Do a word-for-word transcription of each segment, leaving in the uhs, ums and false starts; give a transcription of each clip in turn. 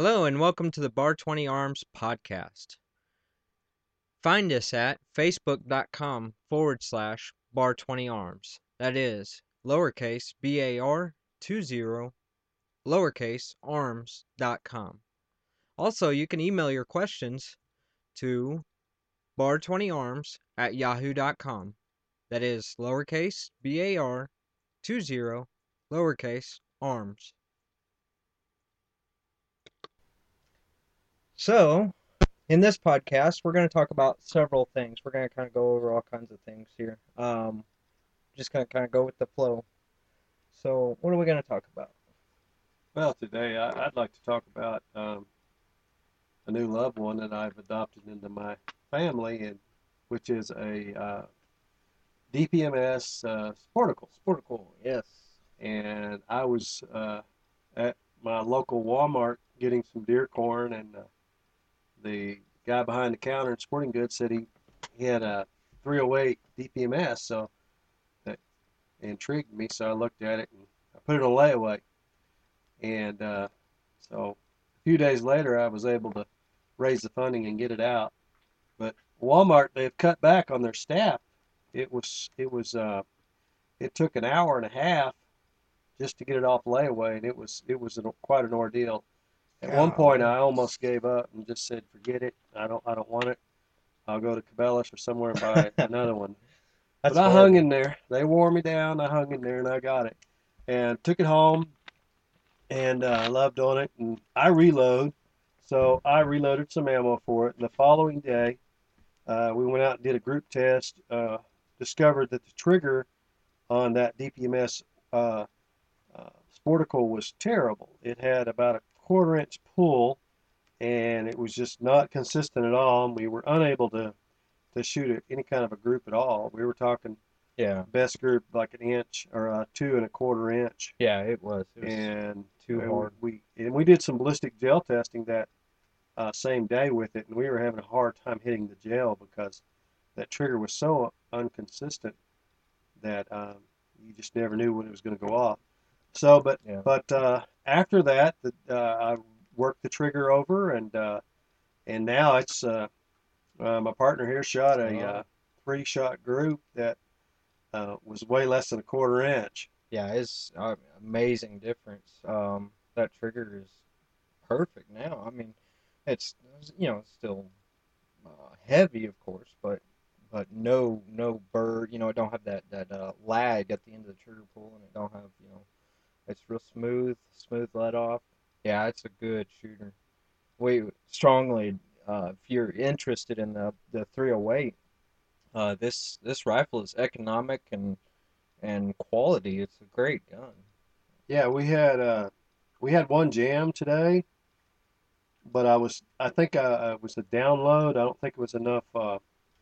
Hello and welcome to the Bar twenty Arms podcast. Find us at facebook.com forward slash bar 20 arms. That is lowercase b a r two zero lowercase arms dot com. Also, you can email your questions to bar 20 arms at yahoo dot com. That is lowercase b a r two zero lowercase arms. So, in this podcast, we're going to talk about several things. We're going to kind of go over all kinds of things here. Um, just going to kind of go with the flow. So, what are we going to talk about? Well, today I, I'd like to talk about um, a new loved one that I've adopted into my family, and which is a uh, D P M S uh, Sporticle. Sporticle, yes. And I was uh, at my local Walmart getting some deer corn, and uh, the guy behind the counter in sporting goods said he, he had a three oh eight D P M S, so that intrigued me. So I looked at it and I put it on layaway. And uh, so a few days later, I was able to raise the funding and get it out. But Walmart, they've cut back on their staff. It was it was uh, it took an hour and a half just to get it off layaway, and it was it was an, quite an ordeal. At one point, I almost gave up and just said, "Forget it. I don't I don't want it. I'll go to Cabela's or somewhere and buy another one." That's But I horrible. hung in there. They wore me down. I hung in there, and I got it, and took it home, and uh, loved on it. And I reload, so I reloaded some ammo for it. And the following day, uh, we went out and did a group test. Uh, discovered that the trigger on that D P M S uh, uh, Sporticle was terrible. It had about a quarter inch pull, and it was just not consistent at all. And we were unable to to shoot any kind of a group at all. We were talking Yeah. best group like an inch or a two and a quarter inch. Yeah, it was. It was And too uh, hard. we and we did some ballistic gel testing that uh, same day with it, and we were having a hard time hitting the gel because that trigger was so inconsistent that um, you just never knew when it was going to go off. So, but Yeah. but uh, after that, the, uh, I worked the trigger over, and uh, and now it's uh, uh, my partner here shot a uh, Oh. three-shot group that uh, was way less than a quarter inch. Yeah, it's uh, amazing difference. Um, that trigger is perfect now. I mean, it's you know it's still uh, heavy, of course, but but no no burr. You know, it don't have that that uh, lag at the end of the trigger pull, and it don't have you know it's real smooth, smooth let off. Yeah, it's a good shooter. We strongly, uh, if you're interested in the the three oh eight, uh, this this rifle is economic and and quality. It's a great gun. Yeah, we had uh, we had one jam today, but I was I think uh, it was a download. I don't think it was enough uh,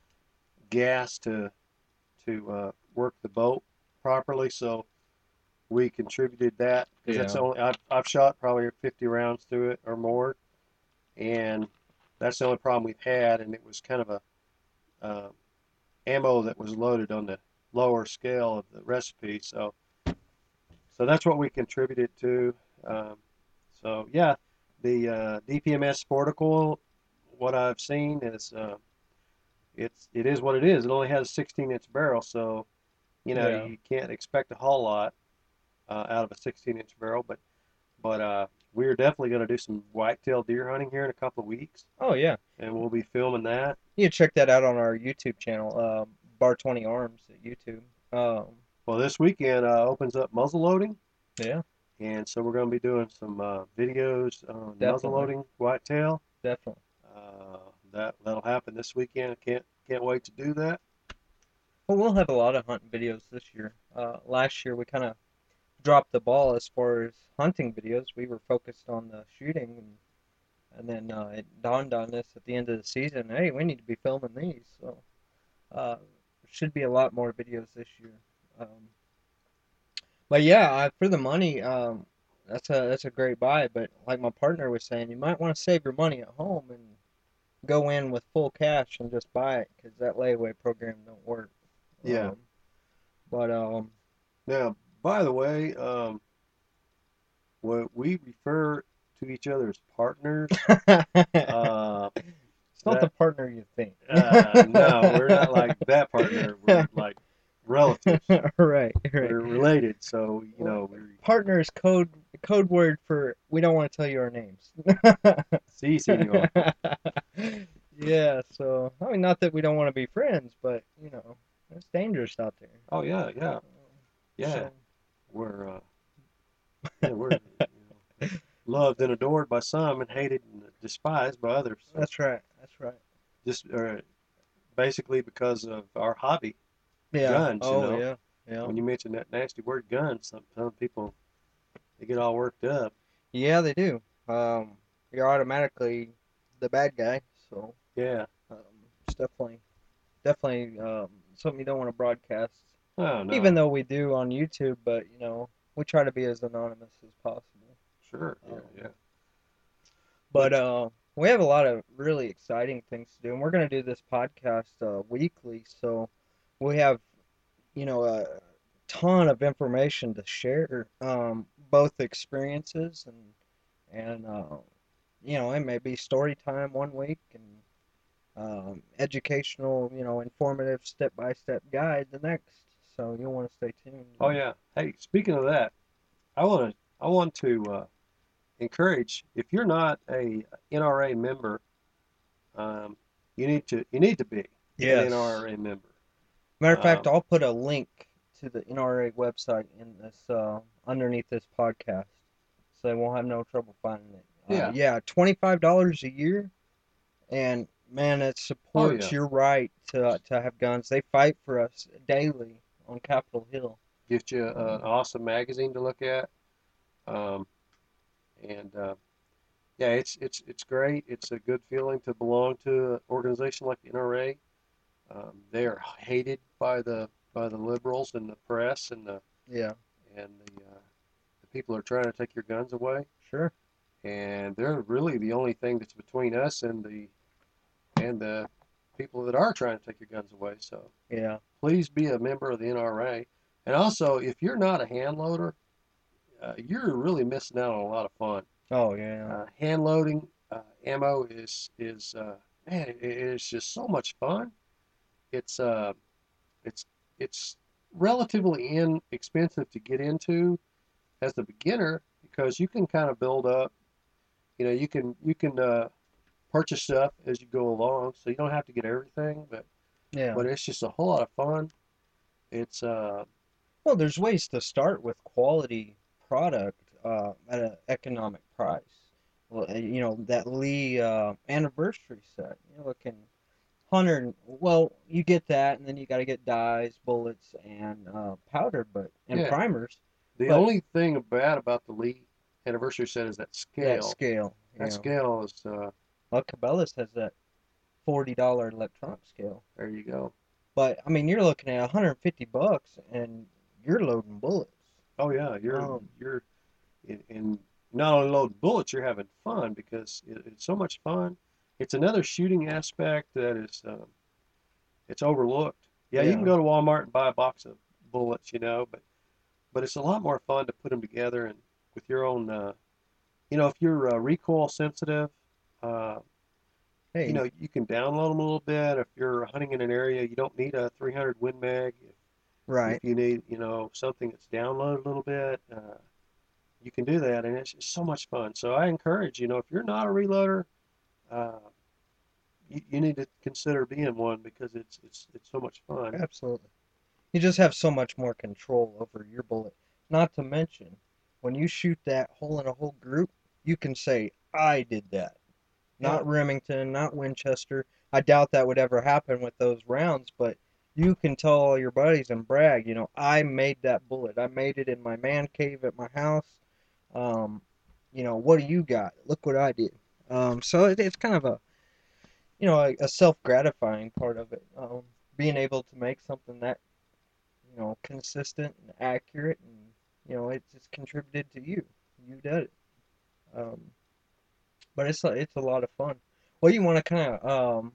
gas to to uh, work the bolt properly, so we contributed that because that's Yeah. the only I've, I've shot probably fifty rounds through it or more, and that's the only problem we've had, and it was kind of a uh, ammo that was loaded on the lower scale of the recipe, so so that's what we contributed to. Um, so yeah, the uh, D P M S Sporticle, what I've seen is uh, it's it is what it is. It only has a sixteen inch barrel, so you know Yeah. you can't expect a whole lot uh, out of a sixteen inch barrel. But but uh, we're definitely going to do some whitetail deer hunting here in a couple of weeks, Oh yeah. and we'll be filming that. You can check that out on our YouTube channel, uh, Bar twenty Arms at YouTube. Um, Well, this weekend uh, opens up muzzle loading, yeah, and so we're going to be doing some uh, videos on muzzle definitely, loading whitetail. definitely. Uh, that that'll happen this weekend. Can't can't wait to do that. Well, we'll have a lot of hunting videos this year. Uh, last year we kind of dropped the ball as far as hunting videos. We were focused on the shooting, and and then uh, it dawned on us at the end of the season, hey, we need to be filming these. So uh, there should be a lot more videos this year. Um, but yeah, uh, for the money, um, that's a that's a great buy. But like my partner was saying, you might want to save your money at home and go in with full cash and just buy it because that layaway program don't work. Yeah. Um, but um, Now, by the way, um, what we refer to each other as partners. Uh, It's not that the partner you think. uh, no, we're not like that partner. We're like relatives. Right, right. We're related, so you Well, know we're partner is code code word for we don't want to tell you our names. si, senor. Yeah, so I mean, not that we don't want to be friends, but you know, it's dangerous out there. Oh yeah, yeah, yeah. So, We're uh, yeah, we're you know, loved and adored by some and hated and despised by others. So that's right. That's right. just uh, basically because of our hobby, Yeah. guns. You Oh, know, yeah. Yeah. when you mention that nasty word "guns," some some people they get all worked up. Yeah, they do. Um, you're automatically the bad guy, so Yeah. um, it's definitely definitely um, something you don't want to broadcast. Oh Even no. though we do on YouTube, but you know, we try to be as anonymous as possible. Sure. Yeah. Um, Yeah. but Which uh, we have a lot of really exciting things to do, and we're going to do this podcast uh, weekly, so we have you know a ton of information to share, um, both experiences and and uh, you know it may be story time one week and um, educational, you know, informative step by step guide the next. So you'll want to stay tuned. oh And, yeah. Hey, speaking of that, I want to I want to uh, encourage if you're not a N R A member, um, you need to you need to be an yes. N R A member. Matter of fact, Um, I'll put a link to the N R A website in this uh, underneath this podcast, so they won't have no trouble finding it. Uh, yeah. yeah, twenty five dollars a year, and man, it Oh supports yeah. your right to to have guns. They fight for us daily on Capitol Hill. Gives you an Um, awesome magazine to look at. Um, and uh, yeah, it's it's it's great. It's a good feeling to belong to an organization like the N R A. Um, they are hated by the by the liberals and the press and the yeah, and the uh, the people who are trying to take your guns away. sure. And they're really the only thing that's between us and the and the people that are trying to take your guns away. So Yeah. please be a member of the N R A. And also, if you're not a hand loader, uh, you're really missing out on a lot of fun. Oh yeah. Uh, hand loading uh, ammo is is uh, man, it, it is just so much fun. It's uh, it's it's relatively inexpensive to get into as a beginner because you can kind of build up. You know, you can you can uh, purchase stuff as you go along, so you don't have to get everything. But Yeah. but it's just a whole lot of fun. It's uh, Well, there's ways to start with quality product uh, at an economic price. Well, uh, you know, that Lee uh, anniversary set, you're looking one hundred. Well, you get that, and then you got to get dies, bullets, and uh, powder, but and yeah. primers. The But only thing bad about the Lee anniversary set is that that scale. scale, That yeah. scale is uh, Well, Cabela's has that forty dollar electronic scale. there you go. But I mean, you're looking at one hundred fifty bucks, and you're loading bullets. Oh yeah, you're Um, you're in, in not only loading bullets, you're having fun because it, it's so much fun. It's another shooting aspect that is um, it's overlooked. Yeah, you can yeah, go to Walmart and buy a box of bullets, you know, but but it's a lot more fun to put them together and with your own. Uh, you know, if you're uh, recoil sensitive, uh, you hey, know, you can download them a little bit. If you're hunting in an area, you don't need a three hundred Win Mag. If, if right. you need, you know, something that's downloaded a little bit, uh, you can do that, and it's just so much fun. So I encourage, you know, if you're not a reloader, uh, you, you need to consider being one because it's it's it's so much fun. Absolutely. You just have so much more control over your bullet. Not to mention, when you shoot that hole in a whole group, you can say, I did that. Yeah, Not Remington, not Winchester. I doubt that would ever happen with those rounds, but you can tell all your buddies and brag, you know, I made that bullet. I made it in my man cave at my house. Um, you know, what do you got? Look what I did. Um, so it, it's kind of a, you know, a, a self-gratifying part of it. Um, being able to make something that you know, consistent and accurate, and you know, it just contributed to you. You did it. Um, but it's a, it's a lot of fun. Well, you want to kind of um,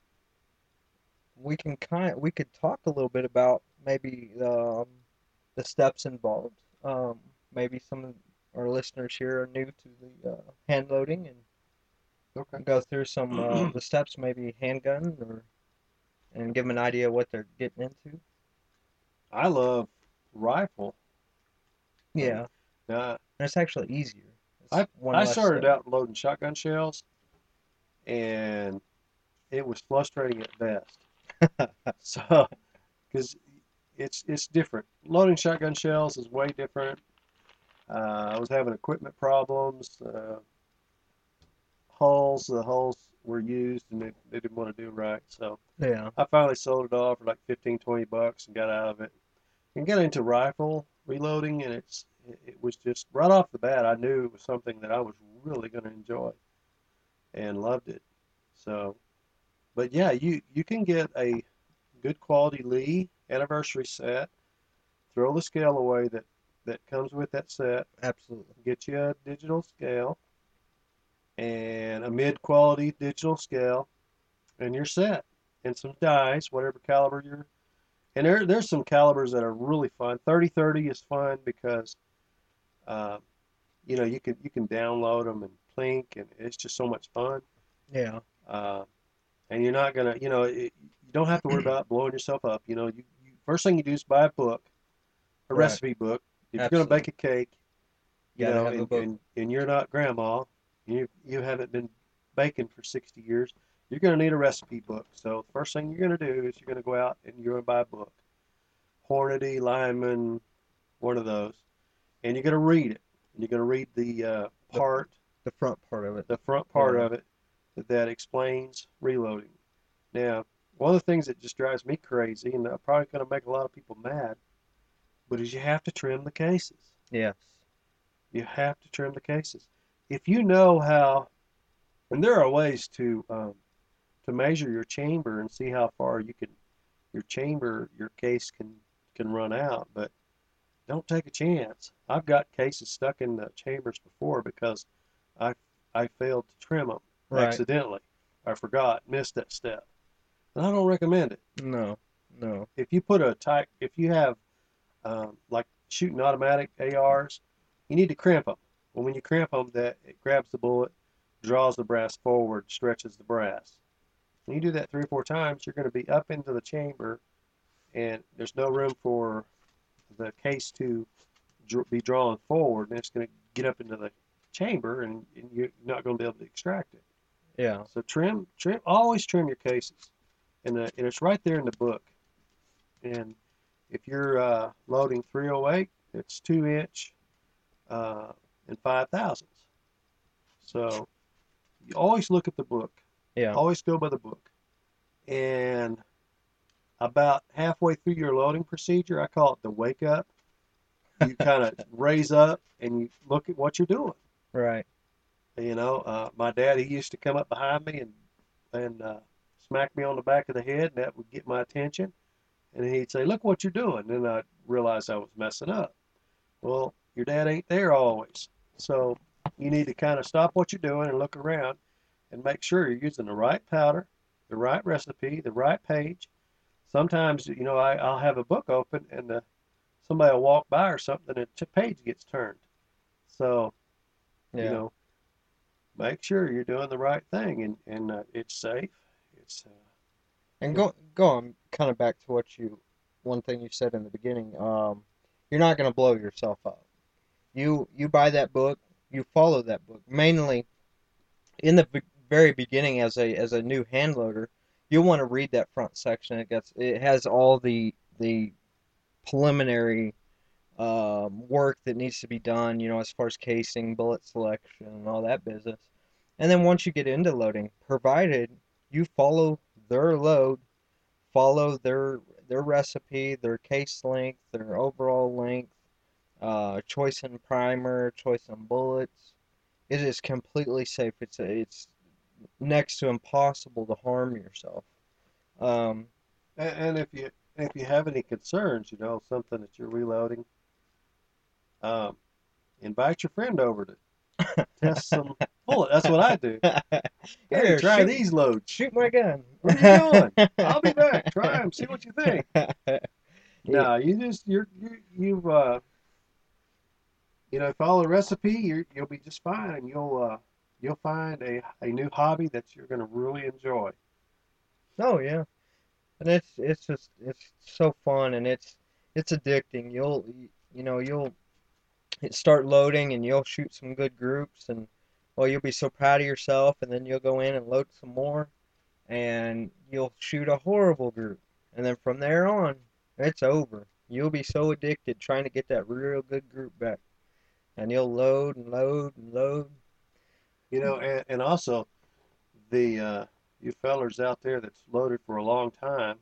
we can kind of, we could talk a little bit about maybe um, the steps involved. Um, maybe some our listeners here are new to the uh, hand loading and Okay. go through some uh, the steps, maybe handgun, or and give them an idea of what they're getting into. I love rifle. Um, Yeah, now, and it's actually easier. It's I one I less started step. out loading shotgun shells, and it was frustrating at best. So, because it's it's different. Loading shotgun shells is way different. Uh, I was having equipment problems. Uh, hulls, the hulls were used, and they, they didn't want to do right. So Yeah, I finally sold it off for like fifteen, twenty bucks and got out of it. And got into rifle reloading, and it's it was just right off the bat. I knew it was something that I was really going to enjoy and loved it. So, but yeah, you you can get a good quality Lee anniversary set. Throw the scale away that that comes with that set. absolutely. Get you a digital scale and a mid-quality digital scale, and you're set. And some dice, whatever caliber you're. And there there's some calibers that are really fun. thirty thirty is fun because um, you know you can you can download them and plink, and it's just so much fun. Yeah, Uh, and you're not gonna, you know, it, you don't have to worry about blowing yourself up. You know, you, you first thing you do is buy a book, a right. recipe book. If you're gonna bake Absolutely. a cake, you Got to know, have the and, book. and, and you're not grandma, you you haven't been baking for sixty years, you're gonna need a recipe book. So the first thing you're gonna do is you're gonna go out and you're gonna buy a book, Hornady, Lyman, one of those, and you're gonna read it. And you're gonna read the uh, The part, the front part of it. the front part Yeah. of it that, that explains reloading. Now, one of the things that just drives me crazy, and I'm probably gonna make a lot of people mad, but is you have to trim the cases. Yes. You have to trim the cases. If you know how, and there are ways to um, to measure your chamber and see how far you can, your chamber, your case can can run out, but don't take a chance. I've got cases stuck in the chambers before because I I failed to trim them Right. accidentally. I forgot, missed that step, and I don't recommend it. No. No. If you put a tight, if you have um, like shooting automatic A Rs, you need to crimp them. Well, when you crimp them, that it grabs the bullet, draws the brass forward, stretches the brass. When you do that three or four times, you're going to be up into the chamber, and there's no room for the case to be drawn forward, and it's going to get up into the chamber, and, and you're not going to be able to extract it. Yeah. So trim, trim, always trim your cases, and, the, and it's right there in the book. And if you're uh, loading three oh eight, it's two inch uh, and five thousandths. So you always look at the book. Yeah. Always go by the book. And about halfway through your loading procedure, I call it the wake up. You kind of raise up and you look at what you're doing. Right. You know, uh, my dad, he used to come up behind me and and uh, smack me on the back of the head, and that would get my attention. And he'd say, "Look what you're doing." And I realized I was messing up. Well, your dad ain't there always, so you need to kind of stop what you're doing and look around and make sure you're using the right powder, the right recipe, the right page. Sometimes, you know, I, I'll have a book open and the, somebody will walk by or something and the page gets turned. So, Yeah. you know, make sure you're doing the right thing, and, and uh, it's safe. It's uh, And it, go go on kind of back to what you one thing you said in the beginning. Um, you're not going to blow yourself up. You you buy that book, you follow that book. Mainly in the be- very beginning as a as a new hand loader, you'll want to read that front section. It gets it has all the the preliminary um, work that needs to be done, you know, as far as casing, bullet selection, and all that business. And then once you get into loading, provided you follow their load, follow their their recipe, their case length, their overall length, uh, choice in primer, choice in bullets, it is completely safe. It's it's next to impossible to harm yourself. Um, and, and if you if you have any concerns, you know, something that you're reloading, um, invite your friend over to test some bullet. That's what I do. Hey, Here, try shoot, these loads. shoot my gun. Where you going? I'll be back. Try them. See what you think. Yeah, No, you just you're you you've uh, you know, follow the recipe, you're, you'll be just fine, and you'll uh, you'll find a, a new hobby that you're going to really enjoy. Oh yeah, and it's it's just it's so fun and it's it's addicting. You'll you know you'll start loading and you'll shoot some good groups and well you'll be so proud of yourself and then you'll go in and load some more and you'll shoot a horrible group and then from there on it's over. You'll be so addicted trying to get that real good group back and you'll load and load and load. You know, and, and also the uh, you fellers out there that's loaded for a long time,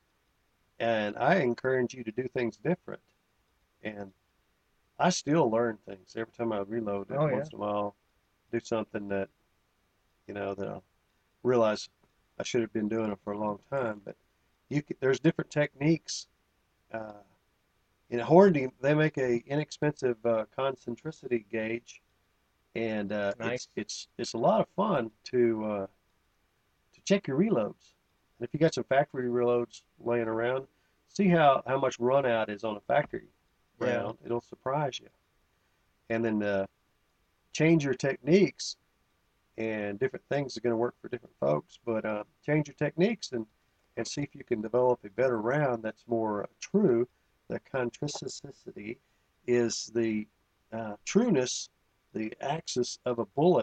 and I encourage you to do things different. And I still learn things every time I reload. Oh Every yeah. once in a while, do something that you know that I realize I should have been doing it for a long time. But you can, there's different techniques. Uh, in Hornady, they make a inexpensive uh, concentricity gauge, and uh, Nice. it's it's it's a lot of fun to uh, to check your reloads. And if you got some factory reloads laying around, see how how much run out is on a factory Yeah. round. It'll surprise you. And then uh, change your techniques, and different things are going to work for different folks. But uh, change your techniques and and see if you can develop a better round that's more uh, true. The contricity is the uh, trueness, the axis of a bullet.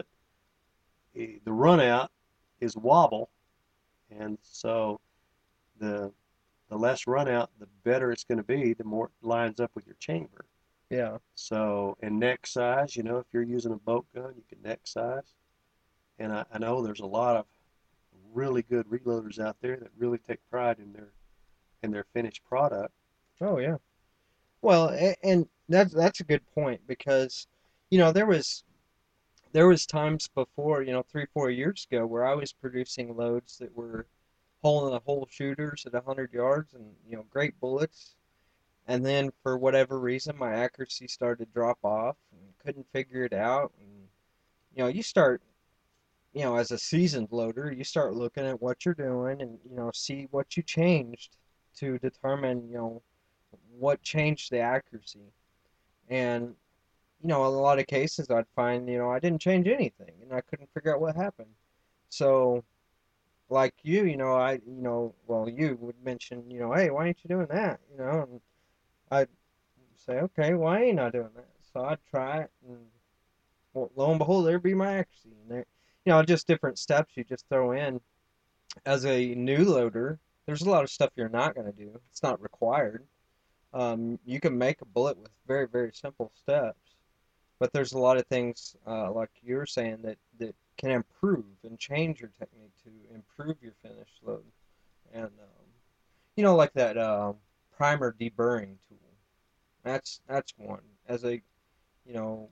Eh, The run out is wobble, and so the the less run out, the better it's going to be. The more it lines up with your chamber. Yeah. So, and neck size, you know, if you're using a boat gun, you can neck size. And I, I know there's a lot of really good reloaders out there that really take pride in their in their finished product. Oh yeah. Well, a- and that's that's a good point because you know there was there was times before, you know, three, four years ago where I was producing loads that were hole in the hole shooters at a hundred yards and, you know, great bullets. And then for whatever reason, my accuracy started to drop off and couldn't figure it out. And, you know, you start, you know, as a seasoned loader, you start looking at what you're doing and, you know, see what you changed to determine, you know, what changed the accuracy. And you know, in a lot of cases, I'd find, you know, I didn't change anything and I couldn't figure out what happened. So, like you, you know, I, you know, well, you would mention, you know, hey, why ain't you doing that? You know, and I'd say, okay, why ain't I doing that? So I'd try it, and well, lo and behold, there'd be my accuracy. And there, you know, just different steps you just throw in. As a new loader, there's a lot of stuff you're not going to do. It's not required. Um, you can make a bullet with very, very simple steps. But there's a lot of things, uh, like you were saying, that, that can improve and change your technique to improve your finish load. And, um, you know, like that uh, primer deburring tool. That's that's one. As a, you know,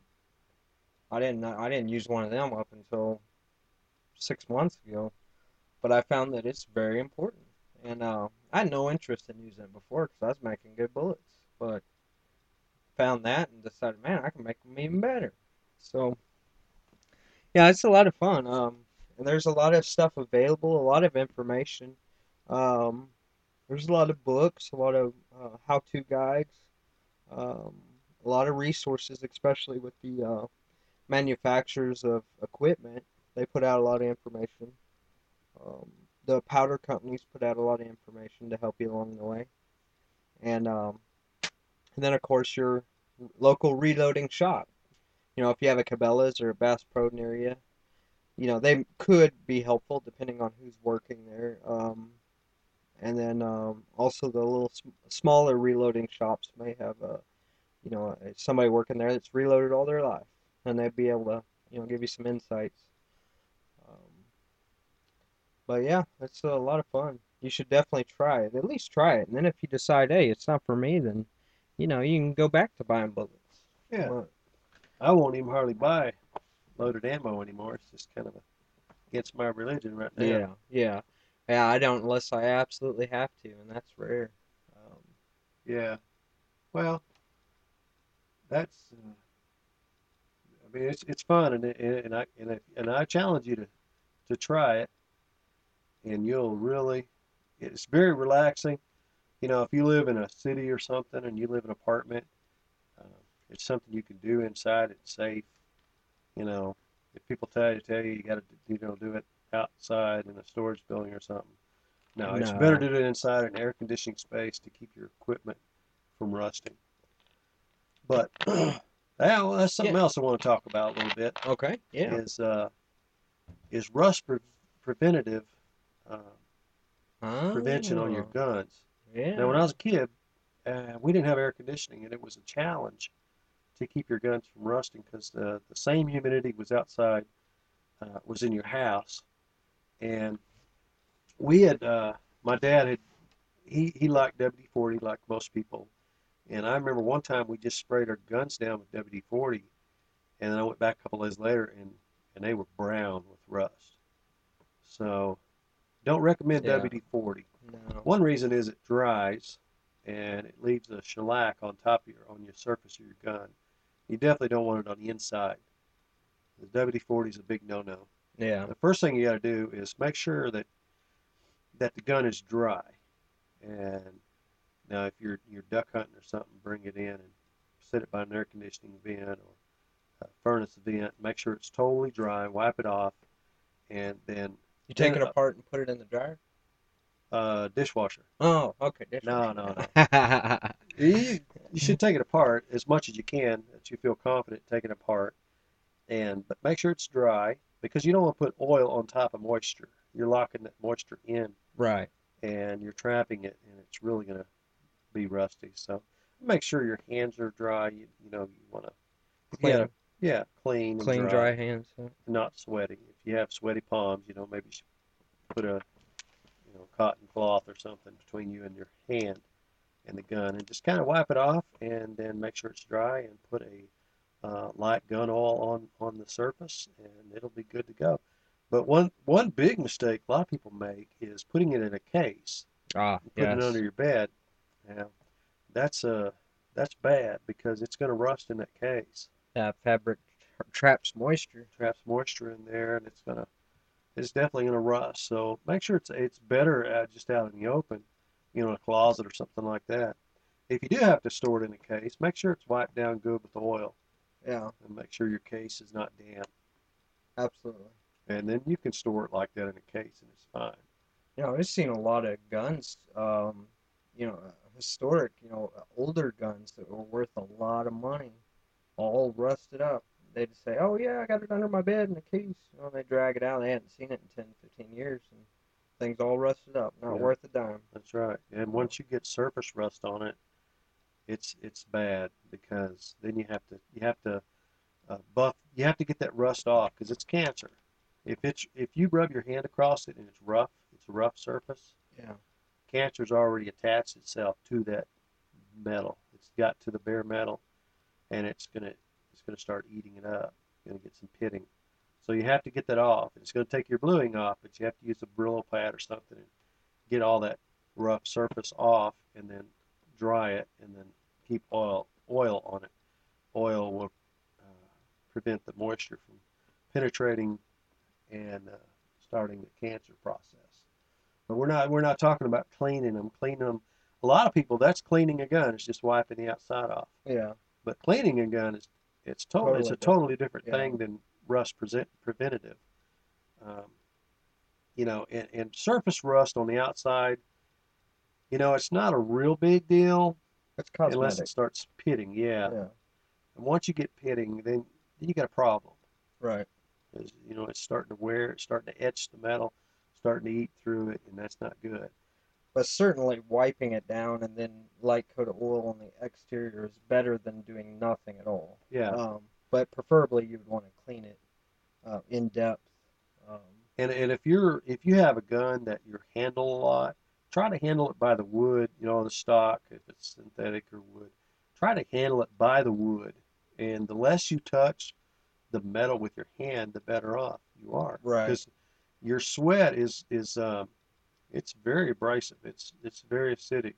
I didn't I didn't use one of them up until six months ago, but I found that it's very important. And uh, I had no interest in using it before because I was making good bullets, but found that and decided, man, I can make them even better. So yeah, it's a lot of fun. Um, and there's a lot of stuff available, a lot of information. Um, there's a lot of books, a lot of uh, how-to guides, um, a lot of resources, especially with the uh, manufacturers of equipment. They put out a lot of information. Um, the powder companies put out a lot of information to help you along the way. And um, and then of course your local reloading shop. You know, if you have a Cabela's or a Bass Pro near you, you know, they could be helpful depending on who's working there. Um, and then um, also the little sm- smaller reloading shops may have a, you know, somebody working there that's reloaded all their life, and they'd be able to, you know, give you some insights. Um, but yeah, it's a lot of fun. You should definitely try it. At least try it, and then if you decide, hey, it's not for me, then, you know, you can go back to buying bullets. Yeah, But I won't even hardly buy loaded ammo anymore. It's just kind of a, against my religion right now. yeah, yeah, yeah. I don't unless I absolutely have to, and that's rare. Um, Yeah. Well, that's. Uh, I mean, it's it's fun, and and I and I, and I challenge you to to try it, and you'll really. It's very relaxing. You know, if you live in a city or something, and you live in an apartment, uh, It's something you can do inside. It's safe. You know, if people tell you, tell you, you got to, you know, do it outside in a storage building or something. No, it's better No. to do it inside an air conditioning space to keep your equipment from rusting. But well, that's something Yeah. else I want to talk about a little bit. Okay. Yeah. Is uh, is rust pre preventative uh, prevention on your Oh. guns. Now, when I Yeah. was a kid, uh, we didn't have air conditioning, and it was a challenge to keep your guns from rusting because the the same humidity was outside, uh, was in your house, and we had uh, my dad had he he liked W D forty like most people, and I remember one time we just sprayed our guns down with W D forty, and then I went back a couple days later and and they were brown with rust. So don't recommend Yeah. W D forty. No. One reason is it dries and it leaves a shellac on top of your on your surface of your gun. You definitely don't want it on the inside. The W D forty is a big no-no. Yeah. The first thing you got to do is make sure that that the gun is dry. And now, if you're you're duck hunting or something, bring it in and set it by an air conditioning vent or a furnace vent. Make sure it's totally dry. Wipe it off, and then You take then it apart and put it in the dryer? uh, uh, dishwasher. Oh, okay, No, dishwasher. no, no. Yeah. You you should take it apart as much as you can that you feel confident taking it apart, and but make sure it's dry because you don't want to put oil on top of moisture. You're locking that moisture in Right. and you're trapping it, and it's really going to be rusty. So make sure your hands are dry. You, you know, you want to, if you had a, Clean, yeah, clean and clean, dry, dry hands. Yeah. not sweaty. If you have sweaty palms, you know, maybe you should put a, you know, cotton cloth or something between you and your hand and the gun and just kind of wipe it off and then make sure it's dry and put a uh, light gun oil on, on the surface and it'll be good to go. But one, one big mistake a lot of people make is putting it in a case Ah, and putting it under yes. your bed. Now, that's uh that's bad because it's going to rust in that case. That fabric tra- traps moisture. Traps moisture in there, and it's gonna it's definitely going to rust. So make sure it's it's better uh, just out in the open, you know, in a closet or something like that. If you do have to store it in a case, make sure it's wiped down good with oil, Yeah, and make sure your case is not damp. absolutely. And then you can store it like that in a case, and it's fine. You know, I've seen a lot of guns, um, you know, uh, historic, you know, uh, older guns that were worth a lot of money, all rusted up. They'd say, "Oh yeah, I got it under my bed in a case." You know, they drag it out. They hadn't seen it in ten, fifteen years, and things all rusted up. Not Yeah, worth a dime. that's right. And once you get surface rust on it, it's it's bad because then you have to you have to uh, buff you have to get that rust off because it's cancer. If it's if you rub your hand across it and it's rough, it's a rough surface. Yeah, Cancer's already attached itself to that metal. It's got to the bare metal, and it's gonna it's gonna start eating it up. It's gonna get some pitting. So you have to get that off. It's gonna take your bluing off, but you have to use a Brillo pad or something and get all that rough surface off, and then dry it, and then keep oil oil on it. Oil will uh, prevent the moisture from penetrating and uh, starting the cancer process. But we're not we're not talking about cleaning them. Cleaning them. A lot of people that's cleaning a gun. It's just wiping the outside off. yeah, But cleaning a gun is it's totally it's totally a different. totally different Yeah, thing than rust present, preventative. Um, you know, and, and surface rust on the outside. You know, it's not a real big deal it's unless it cosmetic. starts pitting. Yeah, Yeah, and once you get pitting, then you got a problem. right. 'Cause, you know, it's starting to wear, it's starting to etch the metal, starting to eat through it, and that's not good. But certainly wiping it down and then light coat of oil on the exterior is better than doing nothing at all. Yeah, Um, but preferably you'd want to clean it uh, in depth. Um, and and if you're if you have a gun that you handle a lot, try to handle it by the wood, you know, the stock, if it's synthetic or wood. Try to handle it by the wood, and the less you touch the metal with your hand, the better off you are, right. because your sweat is is um, it's very abrasive. It's it's very acidic,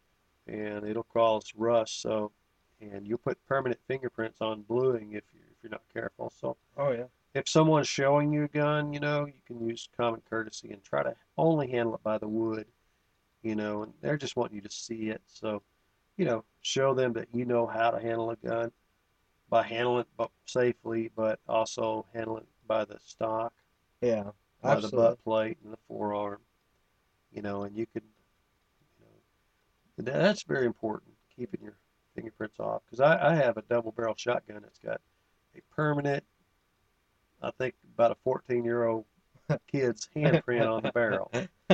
and it'll cause rust. So, and you'll put permanent fingerprints on bluing if you if you're not careful. So, Oh yeah. if someone's showing you a gun, you know, you can use common courtesy and try to only handle it by the wood, you know, and they're just wanting you to see it. So, you know, show them that you know how to handle a gun. by handling it bu- safely, but also handling it by the stock, Yeah, by the absolutely. butt plate and the forearm, you know, and you could, you know, that- that's very important, keeping your fingerprints off. Because I, I have a double barrel shotgun that's got a permanent, I think about a fourteen year old kid's handprint on the barrel.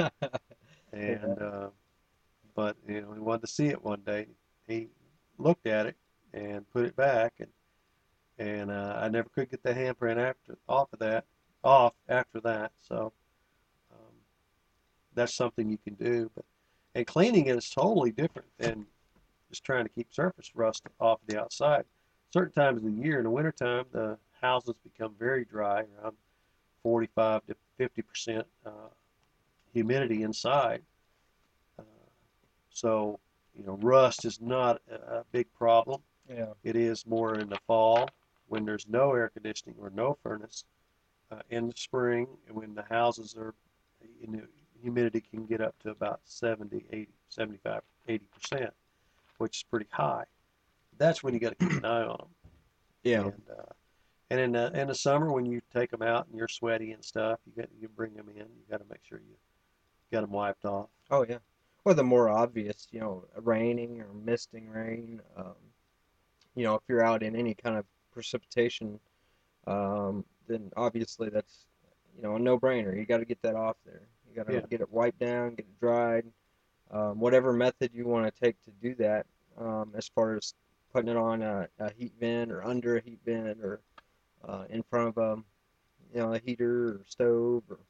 Yeah. And, uh, but, you know, he wanted to see it one day. He looked at it and put it back, and, and uh, I never could get the handprint after off of that, off after that. So um, that's something you can do. But and cleaning it is totally different than just trying to keep surface rust off the outside. Certain times of the year, in the wintertime, the houses become very dry, around forty-five to fifty percent uh, humidity inside. Uh, so, you know, rust is not a, a big problem. Yeah. It is more in the fall when there's no air conditioning or no furnace. Uh, in the spring, when the houses are, you know, humidity can get up to about seventy, eighty, seventy-five, eighty percent, which is pretty high. That's when you got to keep an eye on them. Yeah. And uh, and in the in the summer when you take them out and you're sweaty and stuff, you got you bring them in. You got to make sure you got them wiped off. Oh yeah. Or the more obvious, you know, raining or misting rain. Um, you know, if you're out in any kind of precipitation, um, then obviously that's, you know, a no-brainer. You got to get that off there. You got to Yeah, get it wiped down, get it dried, um, whatever method you want to take to do that. Um, as far as putting it on a, a heat vent or under a heat vent or uh, in front of a, you know, a heater or stove or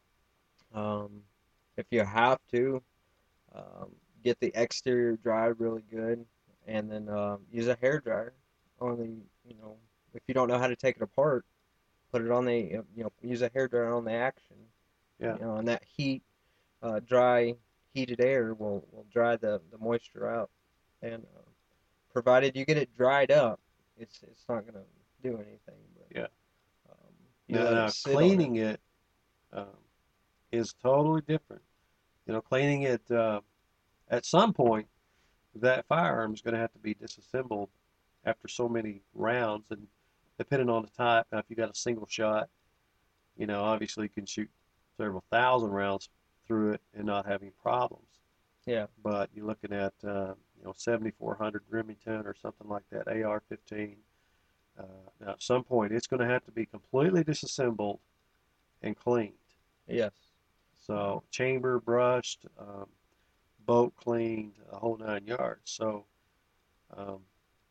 um, if you have to, um, get the exterior dried really good, and then um, use a hair dryer on the, you know, if you don't know how to take it apart, put it on the, you know, use a hair dryer on the action, yeah, you know, and that heat, uh, dry, heated air will, will dry the, the moisture out, and uh, provided you get it dried up, it's it's not gonna do anything, but yeah. um, you Now, let it now sit on it. cleaning it um, is totally different. You know, cleaning it uh, at some point, that firearm is going to have to be disassembled after so many rounds, and depending on the type. Now, if you got a single shot, you know, obviously you can shoot several thousand rounds through it and not have any problems. Yeah, But you're looking at, uh, you know, seventy-four hundred Remington or something like that, A R fifteen. Uh, now, at some point, it's going to have to be completely disassembled and cleaned. yes. Uh, So, chamber brushed, um, boat cleaned, a whole nine yards. So, um,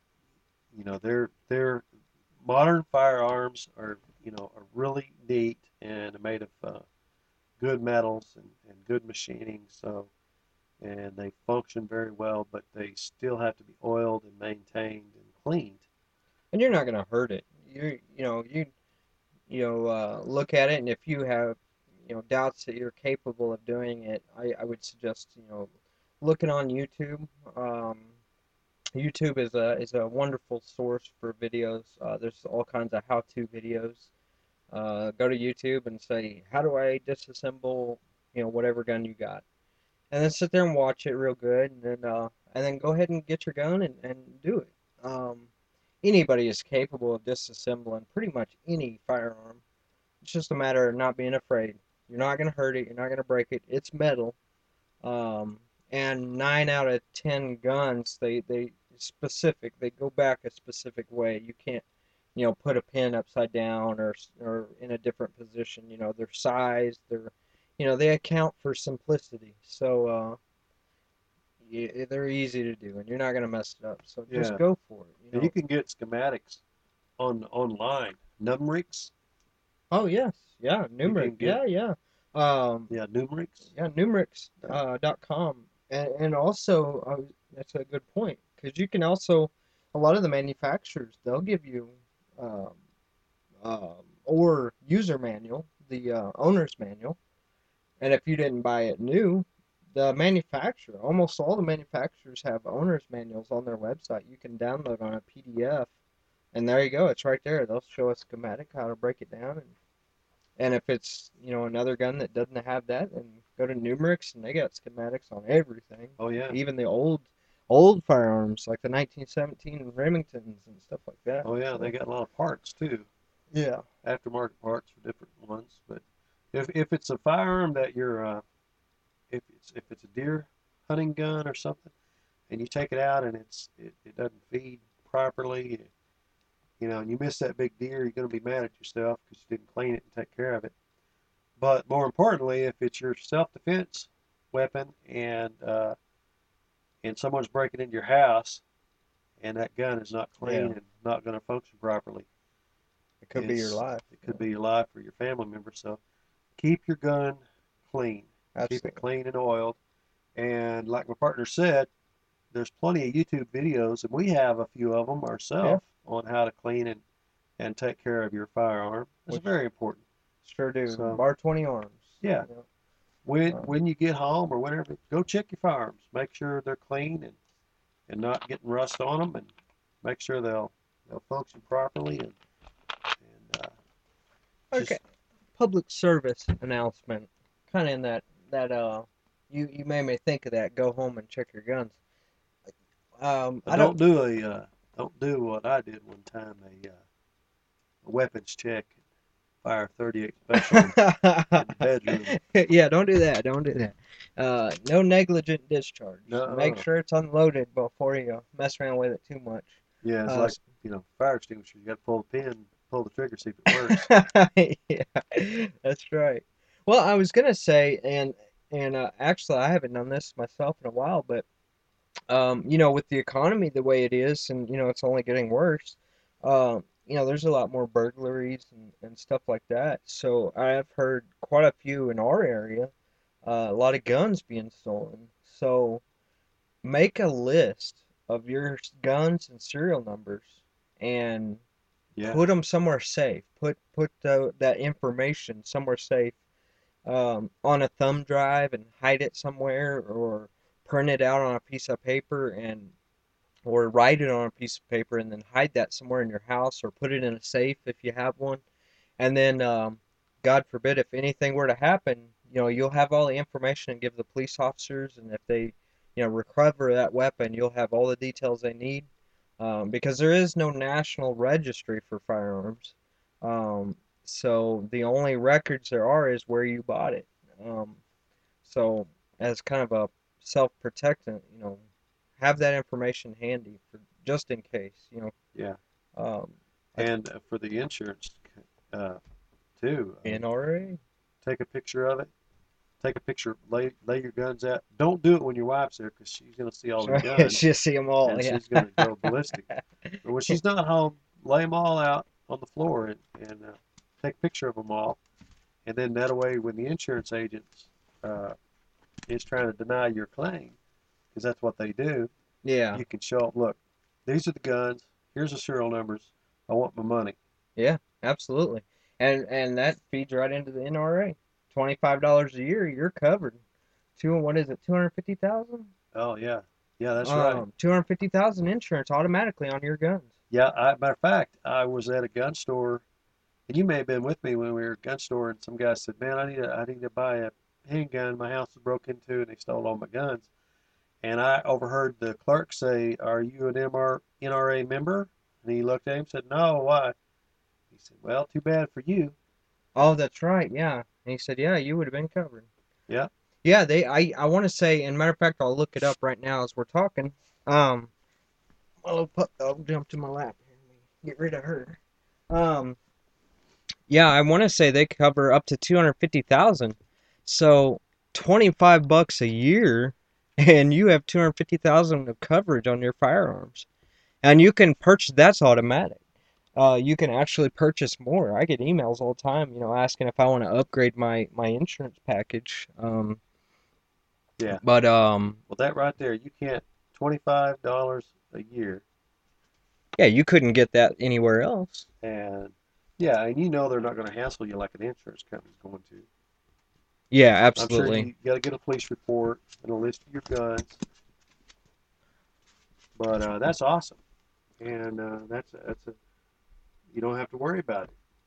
you know, they're they're modern firearms are, you know, are really neat and are made of uh, good metals and, and good machining. So, and they function very well, but they still have to be oiled and maintained and cleaned. and you're not gonna hurt it. You you know you you know uh, look at it, and if you have, you know, doubts that you're capable of doing it, I, I would suggest, you know, looking on YouTube. Um, YouTube is a is a wonderful source for videos. Uh, there's all kinds of how-to videos. Uh, go to YouTube and say, how do I disassemble, you know, whatever gun you got, and then sit there and watch it real good, and then uh, and then go ahead and get your gun and, and do it. Um, anybody is capable of disassembling pretty much any firearm. It's just a matter of not being afraid. You're not gonna hurt it. You're not gonna break it. It's metal. Um, and nine out of ten guns, they they specific. They go back a specific way. You can't, you know, put a pin upside down or or in a different position. You know, their size, their, you know, they account for simplicity. So uh, yeah, they're easy to do, and you're not gonna mess it up. So just Yeah, go for it. You and you know. can get schematics on online. Numerics, Oh yes, yeah, you numeric. can get, Yeah, yeah. Um, yeah, numerics. Yeah, Numerix Yeah, uh, dot com, and and also uh, that's a good point because you can also, a lot of the manufacturers, they'll give you um, um, or user manual, the uh, owner's manual, and if you didn't buy it new, the manufacturer, almost all the manufacturers have owner's manuals on their website. You can download on a P D F, and there you go, it's right there. They'll show a schematic how to break it down, and and if it's, you know, another gun that doesn't have that, then go to Numerix and they got schematics on everything. oh yeah, Even the old old firearms like the nineteen seventeen Remingtons and stuff like that. Oh yeah, So, they got a lot of parts too, yeah. aftermarket parts for different ones. But if if it's a firearm that you're uh, if it's if it's a deer hunting gun or something, and you take it out and it's it, it doesn't feed properly, you know, and you miss that big deer, you're going to be mad at yourself because you didn't clean it and take care of it. But more importantly, if it's your self-defense weapon and uh, and someone's breaking into your house and that gun is not clean Yeah. and not going to function properly, It could be your it's life. it could be your life or your family member. So keep your gun clean, keep it Absolutely. clean and oiled. And like my partner said, there's plenty of YouTube videos, and we have a few of them Yeah. ourselves on how to clean and and take care of your firearm. It's Which very important. sure do. So Bar twenty arms. yeah, You when know, um, when you get home or whenever, go check your firearms. Make sure they're clean and, and not getting rust on them, and make sure they'll they'll function properly. And and uh, okay. just Public service announcement. Kind of in that that uh, you you made me think of that. Go home and check your guns. Um, uh, I don't. don't do a uh, don't do what I did one time, a, uh, a weapons check, fire thirty-eight special in, in the bedroom. Yeah, don't do that. Don't do that. Uh, no negligent discharge. Make No, sure it's unloaded before you mess around with it too much. yeah, it's Uh, like, you know, fire extinguisher. You got to pull the pin, pull the trigger, see if it works. yeah, that's right. Well, I was gonna say, and and uh, actually, I haven't done this myself in a while, but um, you know, with the economy the way it is, and you know, it's only getting worse. Um, you know, there's a lot more burglaries and, and stuff like that. So I've heard quite a few in our area, uh, a lot of guns being stolen. So make a list of your guns and serial numbers and Yeah, put them somewhere safe. Put put the, that information somewhere safe, um, on a thumb drive and hide it somewhere, or print it out on a piece of paper and or write it on a piece of paper and then hide that somewhere in your house, or put it in a safe if you have one. And then, um, God forbid, if anything were to happen, you know, you'll have all the information and give the police officers, and if they, you know, recover that weapon, you'll have all the details they need. Um, because there is no national registry for firearms. Um, so the only records there are is where you bought it. Um, so as kind of a self-protectant, you know, have that information handy for just in case, you know. yeah. Um, I, And uh, for the insurance uh, too, uh, N R A. take a picture of it. Take a picture, lay lay your guns out. Don't do it when your wife's there because she's gonna see all So them guns you see them all, and yeah. she's gonna go ballistic. But when she's not home, lay them all out on the floor and, and uh, take a picture of them all. And then that way, when the insurance agent uh, is trying to deny your claim, because that's what they do, Yeah, you can show them, look, these are the guns. Here's the serial numbers. I want my money. yeah, absolutely. And and that feeds right into the N R A. Twenty-five dollars a year, you're covered. Two, what is it, two hundred fifty thousand? Oh yeah, yeah, that's right. Um, two hundred fifty thousand insurance automatically on your guns. Yeah, I, matter of fact, I was at a gun store, and you may have been with me when we were at a gun store, and some guy said, "Man, I need to, I need to buy a handgun. My house was broke into, and they stole all my guns." And I overheard the clerk say, "Are you an M R, N R A member?" And he looked at him and said, "No, why?" He said, "Well, too bad for you." Oh, that's right, yeah. And he said, yeah, you would have been covered. Yeah, Yeah, they, I, I want to say, and matter of fact, I'll look it up right now as we're talking. Um, I'll put, I'll jump to my lap here. Let me get rid of her. Um, yeah, I want to say they cover up to two hundred fifty thousand. So twenty-five bucks a year, and you have two hundred fifty thousand of coverage on your firearms. And you can purchase, that's automatic. Uh, you can actually purchase more. I get emails all the time, you know, asking if I want to upgrade my my insurance package. Um, yeah. but um, Well, that right there, you can't. Twenty-five dollars a year, yeah, you couldn't get that anywhere else. and yeah, and you know they're not going to hassle you like an insurance company's going to. Yeah, I'm sure absolutely. you got to get a police report and a list of your guns, but uh, that's awesome, and uh, that's a, that's a you don't have to worry about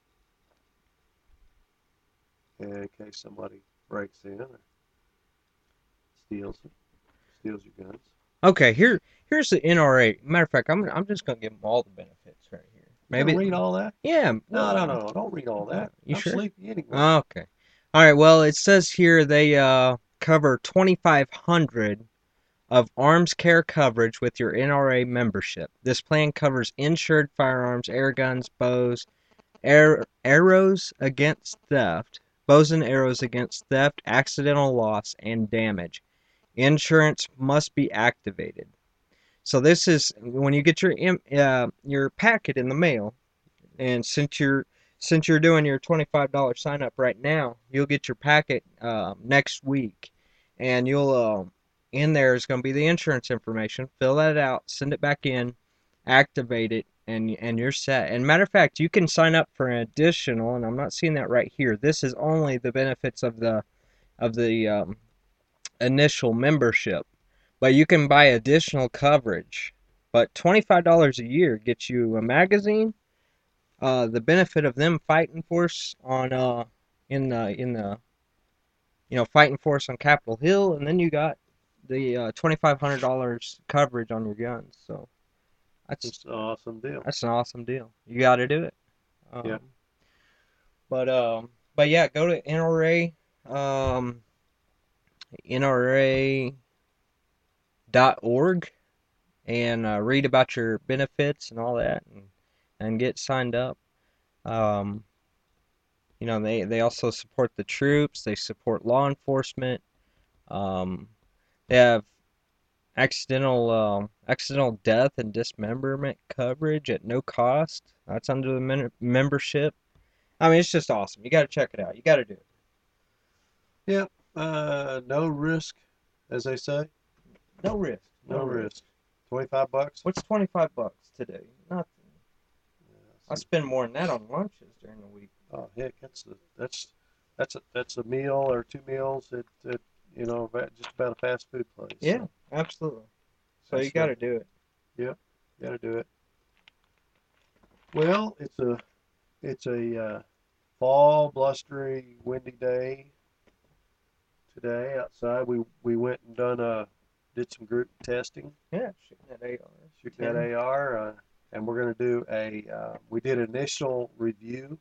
it in case somebody breaks in or steals steals your guns. Okay, here here's the N R A. Matter of fact, I'm I'm just gonna give them all the benefits right here. You gonna Maybe, read all that? yeah. No, no, Well, no, no. Don't read all uh, that. you I'm sure? sleepy anyway. Oh, okay. All right. Well, it says here they uh cover twenty-five hundred of arms care coverage with your N R A membership. This plan covers insured firearms, air guns, bows, air, arrows against theft, bows and arrows against theft, accidental loss, and damage. Insurance must be activated. So this is when you get your uh, your packet in the mail, and since you're since you're doing your twenty-five dollars sign up right now, you'll get your packet uh, next week, and you'll uh, in there is going to be the insurance information. Fill that out, send it back in, activate it, and and you're set. And matter of fact, you can sign up for an additional, and I'm not seeing that right here. This is only the benefits of the of the um, initial membership, but you can buy additional coverage. But twenty-five dollars a year gets you a magazine, uh, the benefit of them fighting for us on uh in the in the you know fighting for us on Capitol Hill, and then you got the uh, twenty five hundred dollars coverage on your guns. So that's It's an awesome deal. that's an awesome deal. You got to do it. Yeah. Um, but um, but yeah, go to N R A um N R A dot org and uh, read about your benefits and all that, and and get signed up. Um, You know, they, they also support the troops, they support law enforcement. Um, they have accidental um, accidental death and dismemberment coverage at no cost. That's under the men- membership. I mean, it's just awesome. You got to check it out. You got to do it. Yep. Uh, no risk, as they say. No risk. No, no risk. risk. Twenty-five bucks. What's twenty-five bucks today? Nothing. Yeah, I spend more than that on lunches during the week. Oh heck, that's the that's that's a that's a meal or two meals at, at you know just about a fast food place. Yeah, so. absolutely. So you got to do it. Yep, got to do it. Well, it's a it's a uh, fall, blustery, windy day today outside. We we went and done a did some group testing. Yeah, shooting that A R. Shooting that A R, uh, and we're going to do a. Uh, we did an initial review,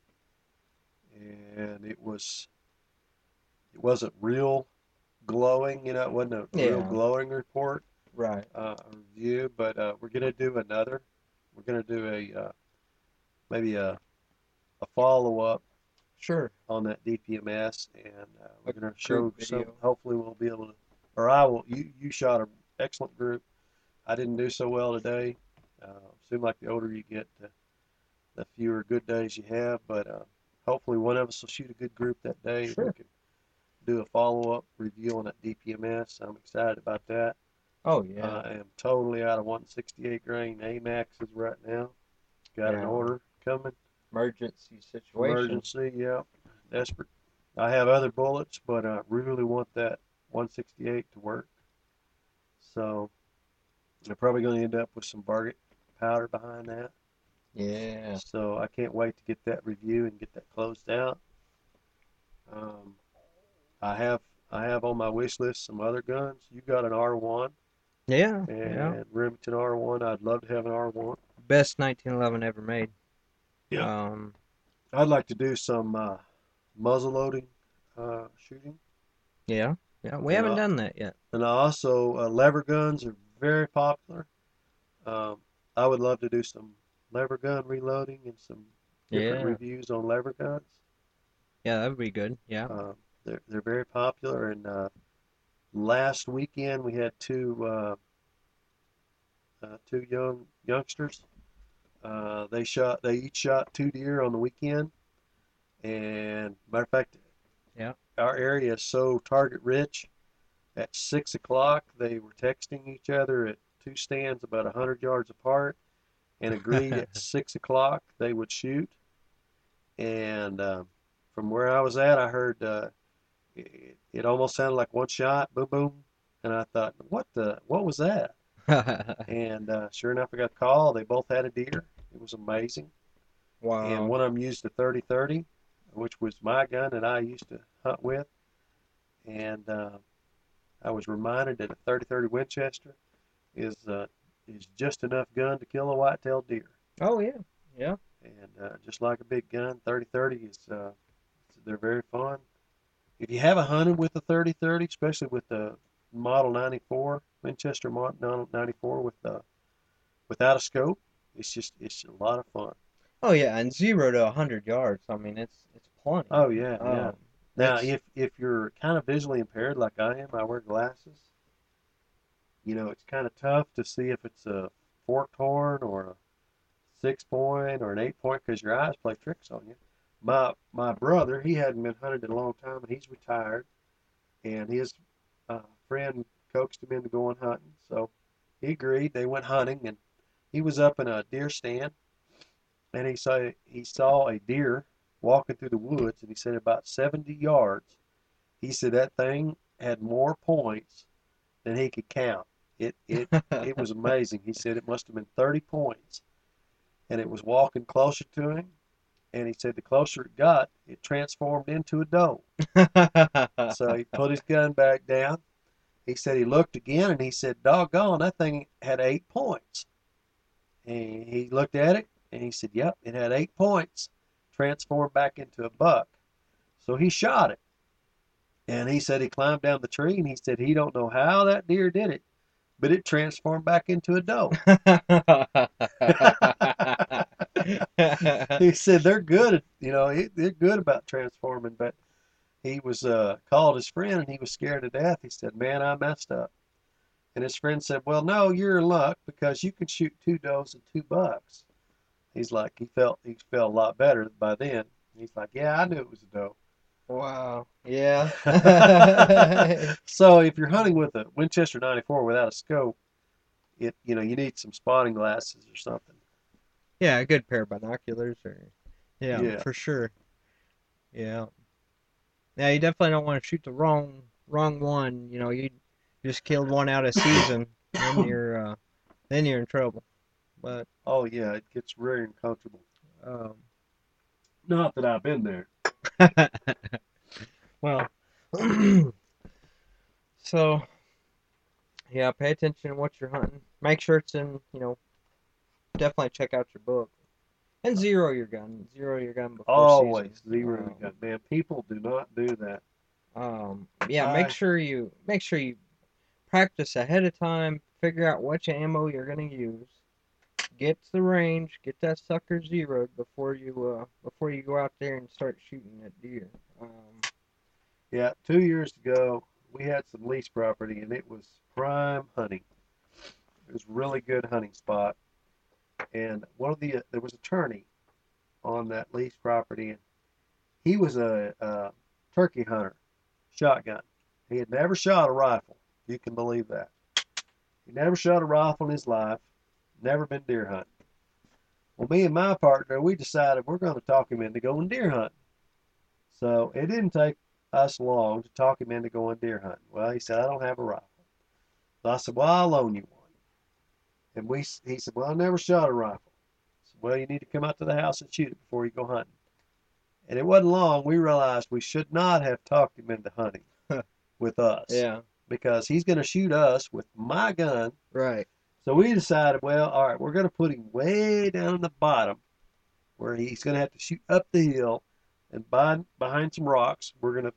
and it was it wasn't real glowing. You know, it wasn't a Yeah. real glowing report. Right. Uh, review, but uh, we're going to do another. We're going to do a uh, maybe a a follow up. Sure. On that D P M S, and uh, we're A going to show group some. video. Hopefully, we'll be able to, or I will. You you shot an excellent group. I didn't do so well today. Uh, seems like the older you get, the, the fewer good days you have. But uh, hopefully, one of us will shoot a good group that day. Sure. We can do a follow up review on that D P M S. I'm excited about that. Oh yeah. I am totally out of one sixty-eight grain A MAXs right now. Got Yeah. an order coming. Emergency situation. Emergency, yeah. Desperate. I have other bullets, but I really want that one sixty-eight to work. So I'm probably going to end up with some Varget powder behind that. Yeah. So I can't wait to get that review and get that closed out. Um, I have I have on my wish list some other guns. You got an R one. Yeah. And Yeah. Remington R one. I'd love to have an R one. Best nineteen eleven ever made. Yeah. Um, I'd like to do some uh, muzzle loading uh, shooting. Yeah. Yeah. We And haven't I- done that yet. And also, uh, lever guns are very popular. Um, I would love to do some lever gun reloading and some different Yeah. reviews on lever guns. Yeah, that would be good. Yeah. Um, they're they're very popular. And uh, last weekend we had two uh, uh, two young youngsters. Uh, they shot they each shot two deer on the weekend. And matter of fact, Yeah. our area is so target rich. At six o'clock, they were texting each other at two stands about a hundred yards apart, and agreed at six o'clock they would shoot. And um, from where I was at, I heard uh, it, it almost sounded like one shot, boom, boom, and I thought, what the, what was that? And uh, sure enough, I got a call. They both had a deer. It was amazing. Wow. And one of them used a thirty thirty, which was my gun that I used to hunt with. And uh, I was reminded that a thirty thirty Winchester is uh, is just enough gun to kill a white-tailed deer. Oh yeah, yeah. And uh, just like a big gun, thirty thirty is uh, they're very fun. If you haven't hunted with the thirty thirty, especially with the Model ninety-four Winchester Model ninety-four with the without a scope, it's just it's a lot of fun. Oh yeah, and zero to a hundred yards. I mean, it's it's plenty. Oh yeah, yeah. Um, Now, it's if if you're kind of visually impaired like I am, I wear glasses. You know, it's kind of tough to see if it's a forked horn or a six point or an eight point because your eyes play tricks on you. My my brother, he hadn't been hunted in a long time, and he's retired. And his uh, friend coaxed him into going hunting, so he agreed. They went hunting, and he was up in a deer stand, and he saw he saw a deer walking through the woods, and he said about seventy yards. He said that thing had more points than he could count. It it it was amazing. He said it must have been thirty points, and it was walking closer to him. And he said the closer it got, it transformed into a doe. So he put his gun back down. He said he looked again, and he said, doggone, that thing had eight points. And he looked at it, and he said, yep, it had eight points, transformed back into a buck. So he shot it. And he said he climbed down the tree, and he said he don't know how that deer did it, but it transformed back into a doe. He said they're good at, you know, they're good about transforming, but he was uh, called his friend, and he was scared to death. He said, man, I messed up. And his friend said, well, no, you're in luck because you can shoot two does and two bucks. He's like, he felt he felt a lot better by then. He's like, yeah, I knew it was a doe. Wow. Yeah. So if you're hunting with a Winchester ninety-four without a scope, it you know you need some spotting glasses or something. Yeah, a good pair of binoculars, or yeah, Yeah. for sure. Yeah. Yeah, you definitely don't want to shoot the wrong wrong one. You know, you just killed one out of season, then you're uh, then you're in trouble. But Oh yeah, it gets very uncomfortable. um, Not that I've been there. well, so yeah, pay attention to what you're hunting. Make sure it's in. You know, definitely check out your book and zero your gun. Zero your gun before Always season. zero Um, gun. Man, people do not do that. Um, yeah, I make sure you make sure you practice ahead of time. Figure out which ammo you're gonna use. Get to the range. Get that sucker zeroed before you uh before you go out there and start shooting at deer. Um, yeah, two years ago we had some lease property and it was prime hunting. It was a really good hunting spot. And one of the there was a attorney on that lease property, and he was a, a turkey hunter, shotgun. He had never shot a rifle. You can believe that. He never shot a rifle in his life. Never been deer hunting. Well, me and my partner, we decided we're going to talk him into going deer hunting. So it didn't take us long to talk him into going deer hunting. Well, he said, I don't have a rifle. So I said, well, I'll loan you one. And we, he said, well, I never shot a rifle. I said, well, you need to come out to the house and shoot it before you go hunting. And it wasn't long, we realized we should not have talked him into hunting with us. yeah, Because he's going to shoot us with my gun. right. So we decided, well, all right, we're going to put him way down in the bottom where he's going to have to shoot up the hill, and behind, behind some rocks, we're going to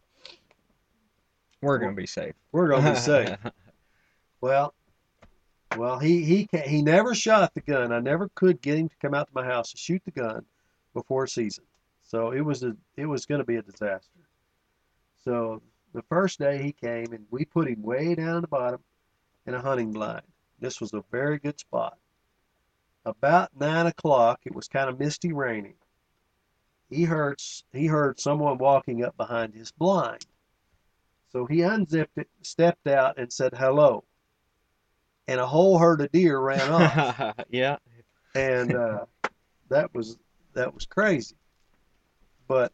We're gonna be safe. we're going to be safe. Well, well, he he ca he never shot the gun. I never could get him to come out to my house to shoot the gun before season. So it was a it was going to be a disaster. So the first day he came, and we put him way down at the bottom in a hunting blind. This was a very good spot. About nine o'clock, it was kind of misty, raining. He heard he heard someone walking up behind his blind. So he unzipped it, stepped out, and said hello. And a whole herd of deer ran off. Yeah. And uh, that was that was crazy. But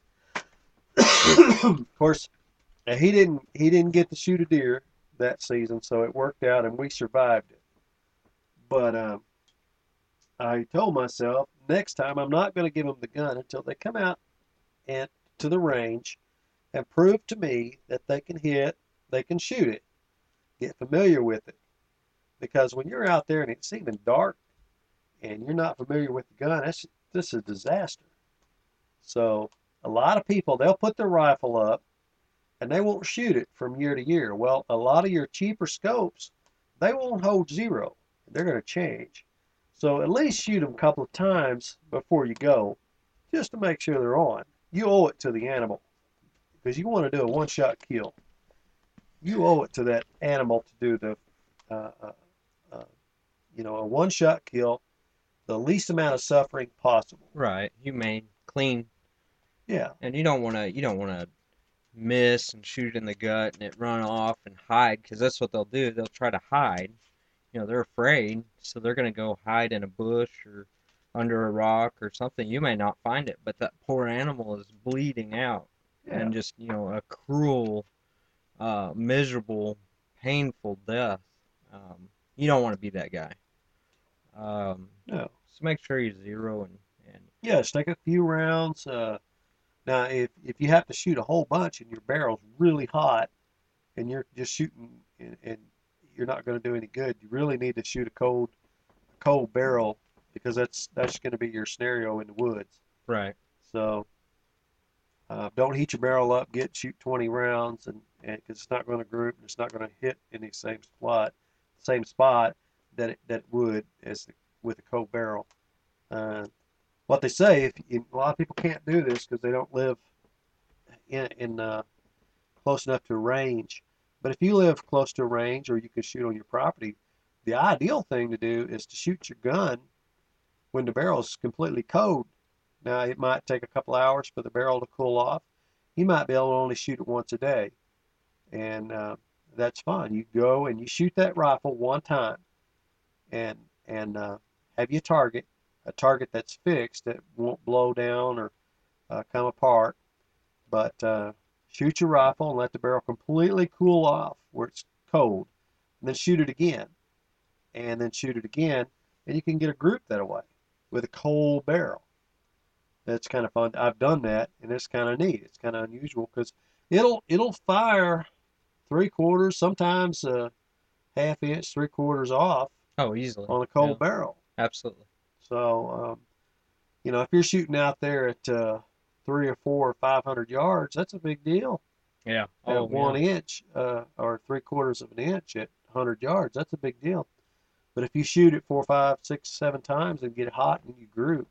of course, he didn't he didn't get to shoot a deer that season, so it worked out, and we survived it. But um, I told myself next time I'm not going to give them the gun until they come out and to the range and prove to me that they can hit, they can shoot it, get familiar with it. because when you're out there and it's even dark and you're not familiar with the gun, that's this is a disaster. So a lot of people, they'll put their rifle up and they won't shoot it from year to year. Well, a lot of your cheaper scopes, they won't hold zero. They're going to change. So at least shoot them a couple of times before you go, just to make sure they're on. You owe it to the animal because you want to do a one-shot kill. You owe it to that animal to do the, uh, uh, uh, you know, a one-shot kill, the least amount of suffering possible. Right. Humane, clean. Yeah. And you don't want to you don't want to miss and shoot it in the gut and it run off and hide, because that's what they'll do. They'll try to hide. You know, they're afraid, so they're going to go hide in a bush or under a rock or something. You may not find it, but that poor animal is bleeding out Yeah. and just, you know, a cruel, uh, miserable, painful death. Um, you don't want to be that guy. Um, No. so make sure you zero and, and Yeah, just take a few rounds. Uh, now, if if you have to shoot a whole bunch and your barrel's really hot, and you're just shooting and, and you're not going to do any good, you really need to shoot a cold, cold barrel because that's that's going to be your scenario in the woods. right. So uh, don't heat your barrel up. Get shoot twenty rounds, and and because it's not going to group, and it's not going to hit in the same spot, same spot that it, that it would as the, with a cold barrel. Uh, what they say, if you, a lot of people can't do this because they don't live in in uh, close enough to a range. But if you live close to a range or you can shoot on your property, the ideal thing to do is to shoot your gun when the barrel is completely cold. Now, it might take a couple hours for the barrel to cool off. You might be able to only shoot it once a day, and uh, that's fine. You go and you shoot that rifle one time, and and uh, have your target, a target that's fixed that won't blow down or uh, come apart. But uh, shoot your rifle and let the barrel completely cool off where it's cold, and then shoot it again, and then shoot it again, and you can get a group that way with a cold barrel. That's kind of fun. I've done that, and it's kind of neat. It's kind of unusual because it'll it'll fire three quarters, sometimes uh, half inch, three quarters off Oh, easily. on a cold Yeah, barrel. absolutely. So, um, you know, if you're shooting out there at uh, three or four or five hundred yards, that's a big deal. Yeah. At Oh, one yeah. inch uh, or three quarters of an inch at one hundred yards, that's a big deal. But if you shoot it four, five, six, seven times and get it hot and you group,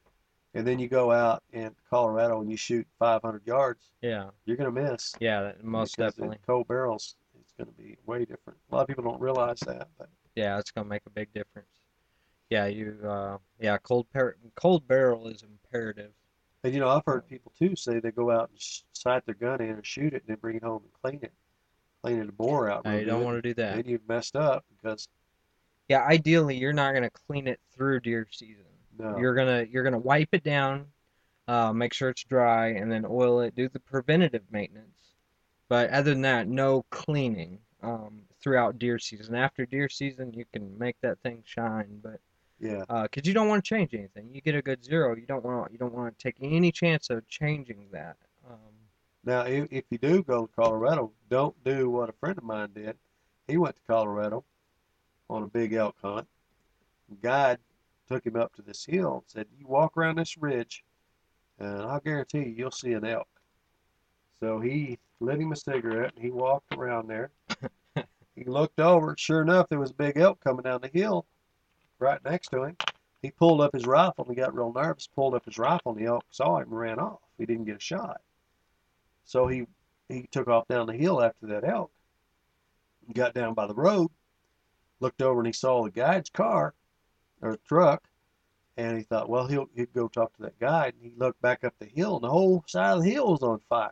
and then you go out in Colorado and you shoot five hundred yards, Yeah. you're going to miss Yeah, that- most because the definitely. cold barrels, it's going to be way different. A lot of people don't realize that, but Yeah, it's gonna make a big difference. Yeah, you uh yeah, cold par cold barrel is imperative. and you know, I've Uh, heard people too say they go out and sh- sight their gun in and shoot it and then bring it home and clean it, clean the bore out now real you don't good. want to do that. Then you've messed up because Yeah, ideally you're not gonna clean it through deer season. no, You're gonna you're gonna wipe it down, uh, make sure it's dry, and then oil it, do the preventative maintenance. But other than that, no cleaning um throughout deer season. After deer season, you can make that thing shine, but yeah. uh, 'cause you don't want to change anything. You get a good zero, you don't want you don't want to take any chance of changing that. Um, Now, if, if you do go to Colorado, don't do what a friend of mine did. He went to Colorado on a big elk hunt. The guide took him up to this hill and said, "You walk around this ridge, and I'll guarantee you, you'll see an elk." So he lit him a cigarette and he walked around there. He looked over. Sure enough, there was a big elk coming down the hill right next to him. He pulled up his rifle and he got real nervous. Pulled up his rifle and the elk saw him and ran off. He didn't get a shot. So he he took off down the hill after that elk. He got down by the road, looked over and he saw the guide's car or truck, and he thought, well, he'll he'd go talk to that guide. And he looked back up the hill, and the whole side of the hill was on fire.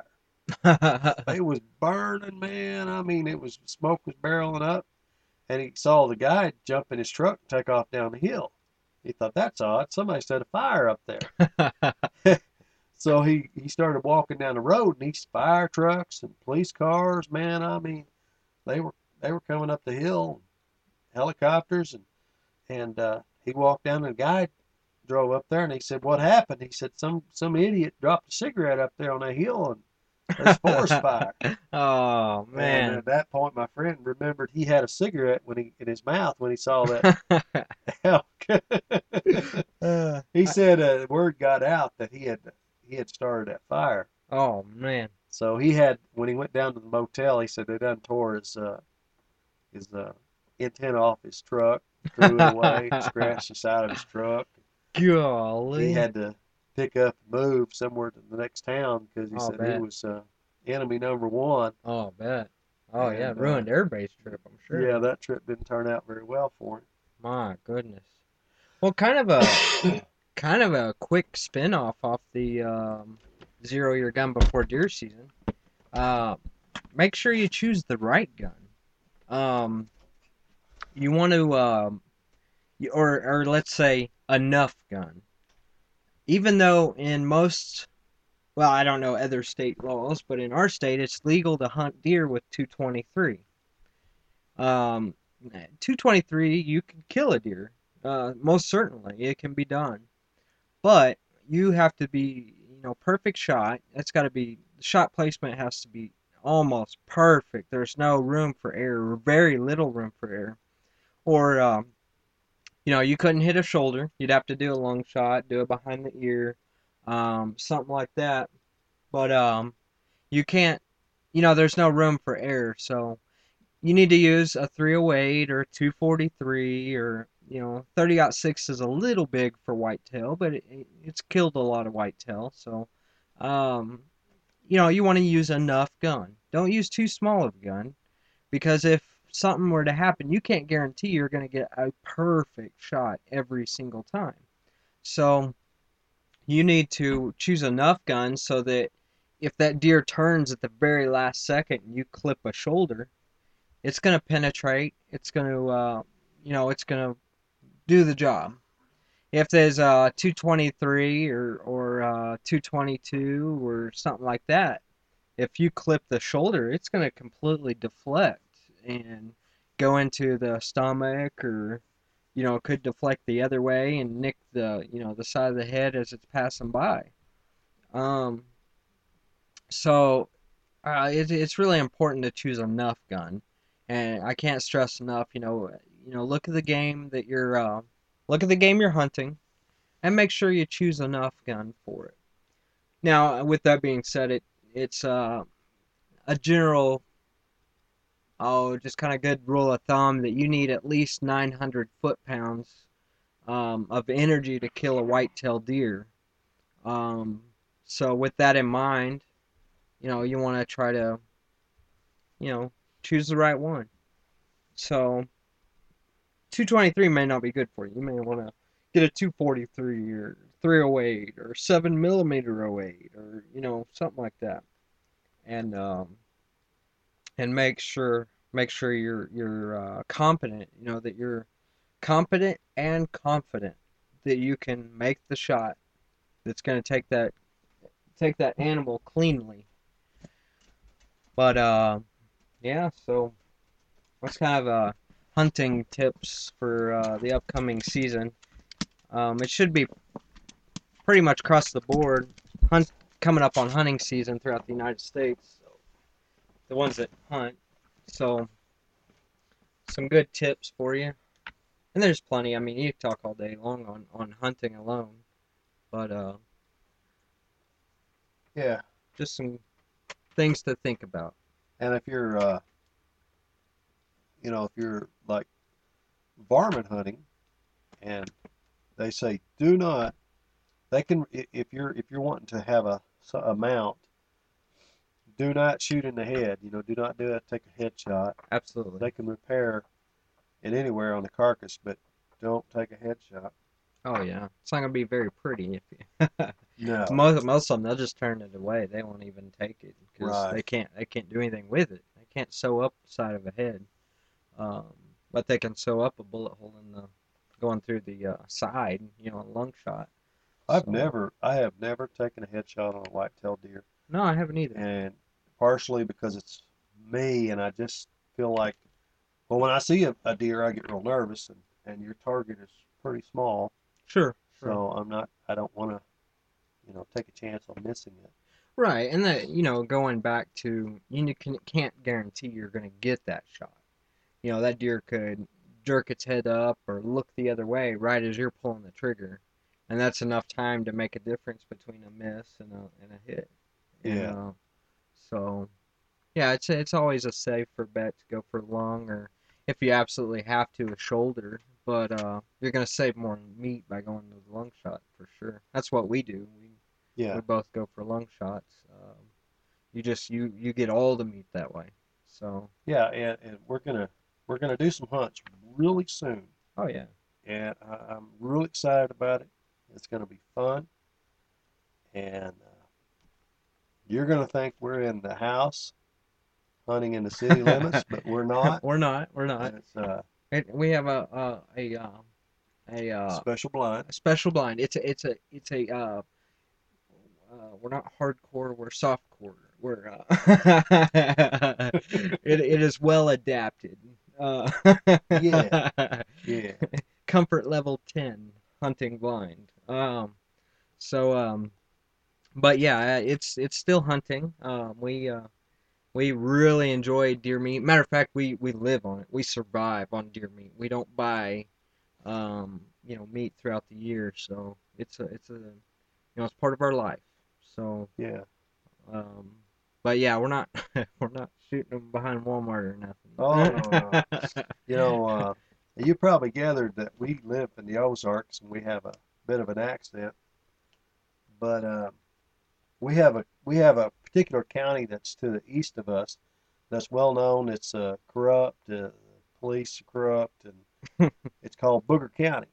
It was burning, man. I mean, it was smoke was barreling up, and he saw the guide jump in his truck and take off down the hill. He thought, that's odd. Somebody set a fire up there. So he, he started walking down the road, and these fire trucks and police cars, man, I mean, they were they were coming up the hill, helicopters, and and uh, he walked down, and the guy drove up there, and he said, "What happened?" He said, "Some some idiot dropped a cigarette up there on that hill, and There's forest fire. Oh And man. at that point, my friend remembered he had a cigarette when he in his mouth when he saw that elk. Uh, He I- said uh, word got out that he had he had started that fire. oh man. So he had when he went down to the motel, he said they done tore his uh, his uh, antenna off his truck, threw it away, scratched the side of his truck. He Golly. had to pick up and move somewhere to the next town because he I'll said he bet. was uh, enemy number one. Oh, bet. Oh yeah, And uh, ruined everybody's trip, I'm sure. yeah, that trip didn't turn out very well for My goodness. Well, kind of a him. kind of a quick spin-off off the um, zero your gun before deer season. Uh, make sure you choose the right gun. Um, you want to, um, y- or or let's say enough gun. Even though in most, well, I don't know other state laws, but in our state it's legal to hunt deer with two twenty-three. Um, two twenty-three, you can kill a deer. Uh, most certainly, it can be done. But you have to be, you know, perfect shot. It's got to be, the shot placement has to be almost perfect. There's no room for error, or very little room for error. Or, um, you know, you couldn't hit a shoulder. You'd have to do a long shot, do it behind the ear, um, something like that. But um, you can't, you know, there's no room for error. So you need to use a three oh eight or two forty-three or you know thirty aught six is a little big for whitetail, but it, it's killed a lot of whitetail. So, um, you know, you want to use enough gun. Don't use too small of a gun because if something were to happen, you can't guarantee you're going to get a perfect shot every single time. So you need to choose enough guns so that if that deer turns at the very last second and you clip a shoulder, it's going to penetrate. It's going to, uh, you know, it's going to do the job. If there's a two twenty-three or or uh, two twenty-two or something like that, if you clip the shoulder, it's going to completely deflect and go into the stomach, or you know, it could deflect the other way and nick the you know the side of the head as it's passing by. Um, so uh, it, it's really important to choose enough gun, and I can't stress enough. You know, you know, look at the game that you're, uh, look at the game you're hunting, and make sure you choose enough gun for it. Now, with that being said, it it's uh, a general, oh, just kind of good rule of thumb that you need at least nine hundred foot pounds um, of energy to kill a white-tailed deer. Um, so with that in mind, you know, you want to try to, you know, choose the right one. So two twenty-three may not be good for you. You may want to get a two forty-three or three oh eight or seven millimeter oh eight or you know something like that, and um, and make sure make sure you're you're uh, competent. You know that you're competent and confident that you can make the shot that's going to take that take that animal cleanly. But uh, yeah, so that's kind of uh, hunting tips for uh, the upcoming season. Um, it should be pretty much across the board. Hunt coming up on hunting season throughout the United States. So the ones that hunt. So some good tips for you. And there's plenty. I mean, you can talk all day long on, on hunting alone. But uh, Yeah, just some things to think about. and if you're, uh, you know, if you're like varmint hunting, and they say do not, they can if you're if you're wanting to have a a mount, do not shoot in the head. You know, do not do it. Take a headshot. Absolutely. They can repair it anywhere on the carcass, but don't take a headshot. Oh yeah, it's not gonna be very pretty if you. No. most most of them they'll just turn it away. They won't even take it because Right. they can't they can't do anything with it. They can't sew up the side of a head, um, but they can sew up a bullet hole in the going through the uh, side. You know, a lung shot. I've So, never, I have never taken a headshot on a white-tailed deer, no, I haven't either. and partially because it's me, and I just feel like, well, when I see a, a deer, I get real nervous, and and your target is pretty small, Sure, sure. so I'm not, I don't want to, you know, take a chance on missing it. Right, and that you know, going back to you can, can't guarantee you're going to get that shot. You know, that deer could jerk its head up or look the other way right as you're pulling the trigger, and that's enough time to make a difference between a miss and a and a hit. And Yeah, uh, so yeah, it's it's always a safer bet to go for lung or if you absolutely have to a shoulder, but uh, you're going to save more meat by going to the lung shot for sure. That's what we do. We yeah, we both go for lung shots. Um, you just you you get all the meat that way. So, yeah. And, and we're gonna we're gonna do some hunts really soon, oh yeah. and I, I'm really excited about it. It's gonna be fun, and uh, you're gonna think we're in the house hunting in the city limits, but we're not. We're not. We're not. It's uh, It, we have a a a uh, a, uh, special blind. a special blind. It's a it's a it's a uh, uh, we're not hardcore. We're softcore. We're uh, it it is well adapted. Uh, Yeah, yeah, comfort level ten hunting blind. Um, so um, but yeah, uh, it's it's still hunting. Um, we uh, we really enjoy deer meat. Matter of fact, we we live on it. We survive on deer meat. We don't buy um, you know, meat throughout the year, so it's a it's a you know, it's part of our life. So yeah. um, but yeah, we're not we're not shooting them behind Walmart or Oh no, no. nothing. You know, uh, you probably gathered that we live in the Ozarks and we have a bit of an accent, but uh, we have a we have a particular county that's to the east of us that's well known. It's uh, corrupt, uh, police are corrupt, and it's called Booger County.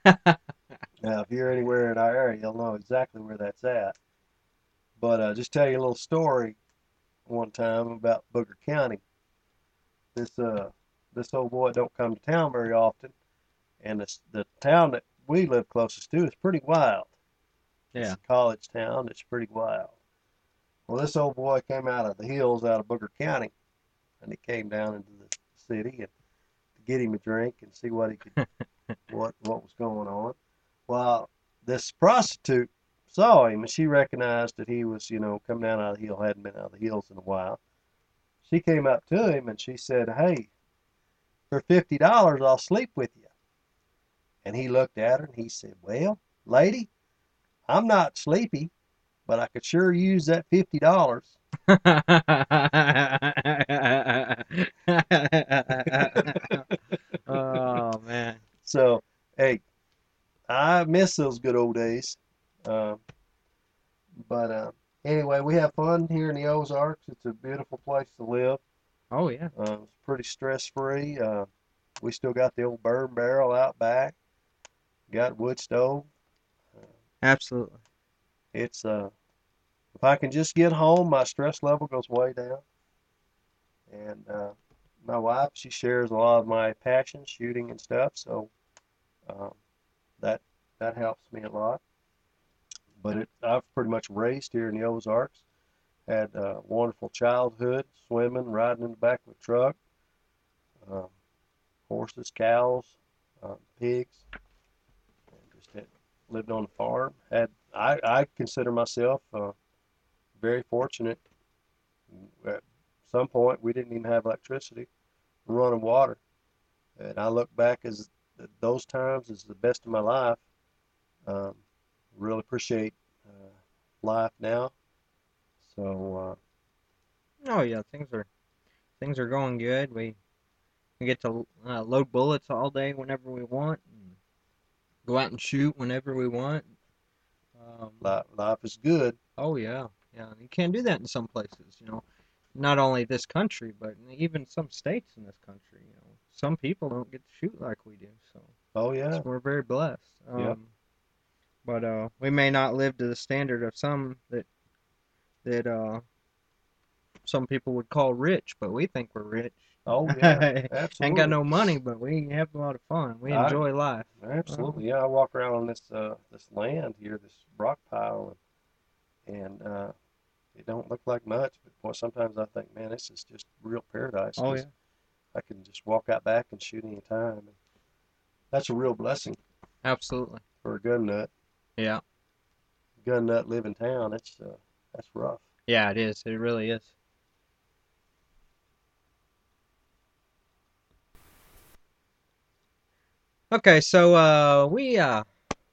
Now, if you're anywhere in our area, you'll know exactly where that's at. But uh, just tell you a little story one time about Booger County. This uh this old boy don't come to town very often, and this, the town that we live closest to is pretty wild. It's Yeah. a college town. It's pretty wild. Well, this old boy came out of the hills out of Booger County, and he came down into the city and to get him a drink and see what he could what what was going on. Well, this prostitute saw him and she recognized that he was, you know, coming down out of the hill, hadn't been out of the hills in a while. She came up to him and she said, "Hey, for fifty dollars, I'll sleep with you." And he looked at her and he said, "Well, lady, I'm not sleepy, but I could sure use that fifty dollars." Oh man. So, hey, I miss those good old days. Um, but uh, anyway, we have fun here in the Ozarks. It's a beautiful place to live. Oh yeah. Uh, it's pretty stress free. Uh, we still got the old burn barrel out back. Got wood stove. Uh, Absolutely. it's uh, if I can just get home, my stress level goes way down. And uh, my wife, she shares a lot of my passion, shooting and stuff. So um, that that helps me a lot. But it, I've pretty much raced here in the Ozarks. Had a wonderful childhood, swimming, riding in the back of a truck, um, horses, cows, uh, pigs, and just had, lived on a farm. Had I, I consider myself uh, very fortunate. At some point, we didn't even have electricity, running water, and I look back as those times as the best of my life. Um, really appreciate uh, life now. So Oh yeah, things are things are going good. We we get to uh, load bullets all day whenever we want, and go out and shoot whenever we want. Um, uh, life, life is good. oh yeah, yeah. You can't do that in some places, you know. Not only this country, but even some states in this country. You know, some people don't get to shoot like we do, so, Oh so yeah, we're very blessed. yep. Um, but uh, we may not live to the standard of some that that uh, some people would call rich, but we think we're rich. Oh yeah, Ain't got absolutely. no money, but we have a lot of fun. We I enjoy life. Uh, absolutely, yeah. I walk around on this uh this land here, this rock pile, and, and uh, it don't look like much, but boy, sometimes I think, man, this is just real paradise oh yeah, because I can just walk out back and shoot any time. And that's a real blessing absolutely. for a gun nut. Yeah. Gun nut live in town. That's uh, that's rough. Yeah, it is. It really is. Okay, so uh, we uh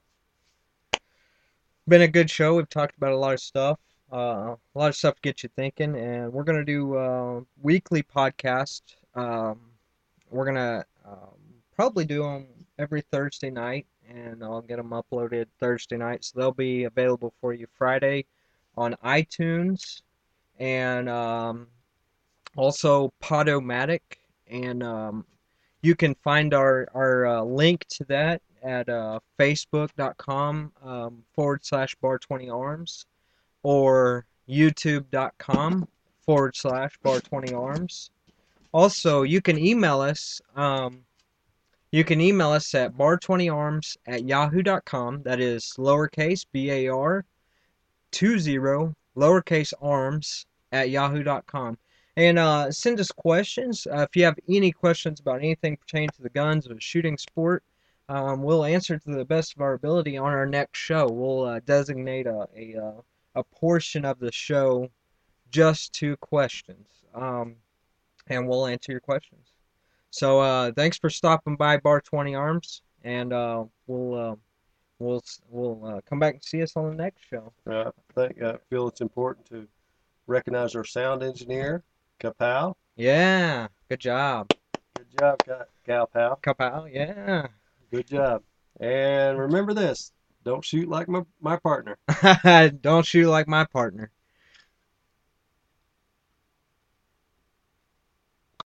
been a good show. We've talked about a lot of stuff, uh, a lot of stuff to get you thinking, and we're gonna do uh, weekly podcast. Um, we're gonna um, probably do them every Thursday night, and I'll get them uploaded Thursday night, so they'll be available for you Friday on iTunes and um, also Podomatic, and um, you can find our our uh, link to that at uh, facebook.com um, forward slash bar twenty arms or youtube.com forward slash bar twenty arms. Also, you can email us. Um, you can email us at bar twenty arms at yahoo dot com. That is lowercase b a r two zero lowercase arms at yahoo dot com. And uh, send us questions. Uh, if you have any questions about anything pertaining to the guns of a shooting sport, um, we'll answer to the best of our ability on our next show. We'll uh, designate a, a, uh, a portion of the show just to questions, um, and we'll answer your questions. So uh, thanks for stopping by Bar twenty Arms, and uh, we'll uh, we'll we'll uh, come back and see us on the next show. Uh, I think I feel it's important to recognize our sound engineer, Kapow. Yeah, good job. Good job, Cal Pal. Kapow, yeah. Good job. And remember this: don't shoot like my, my partner. Don't shoot like my partner.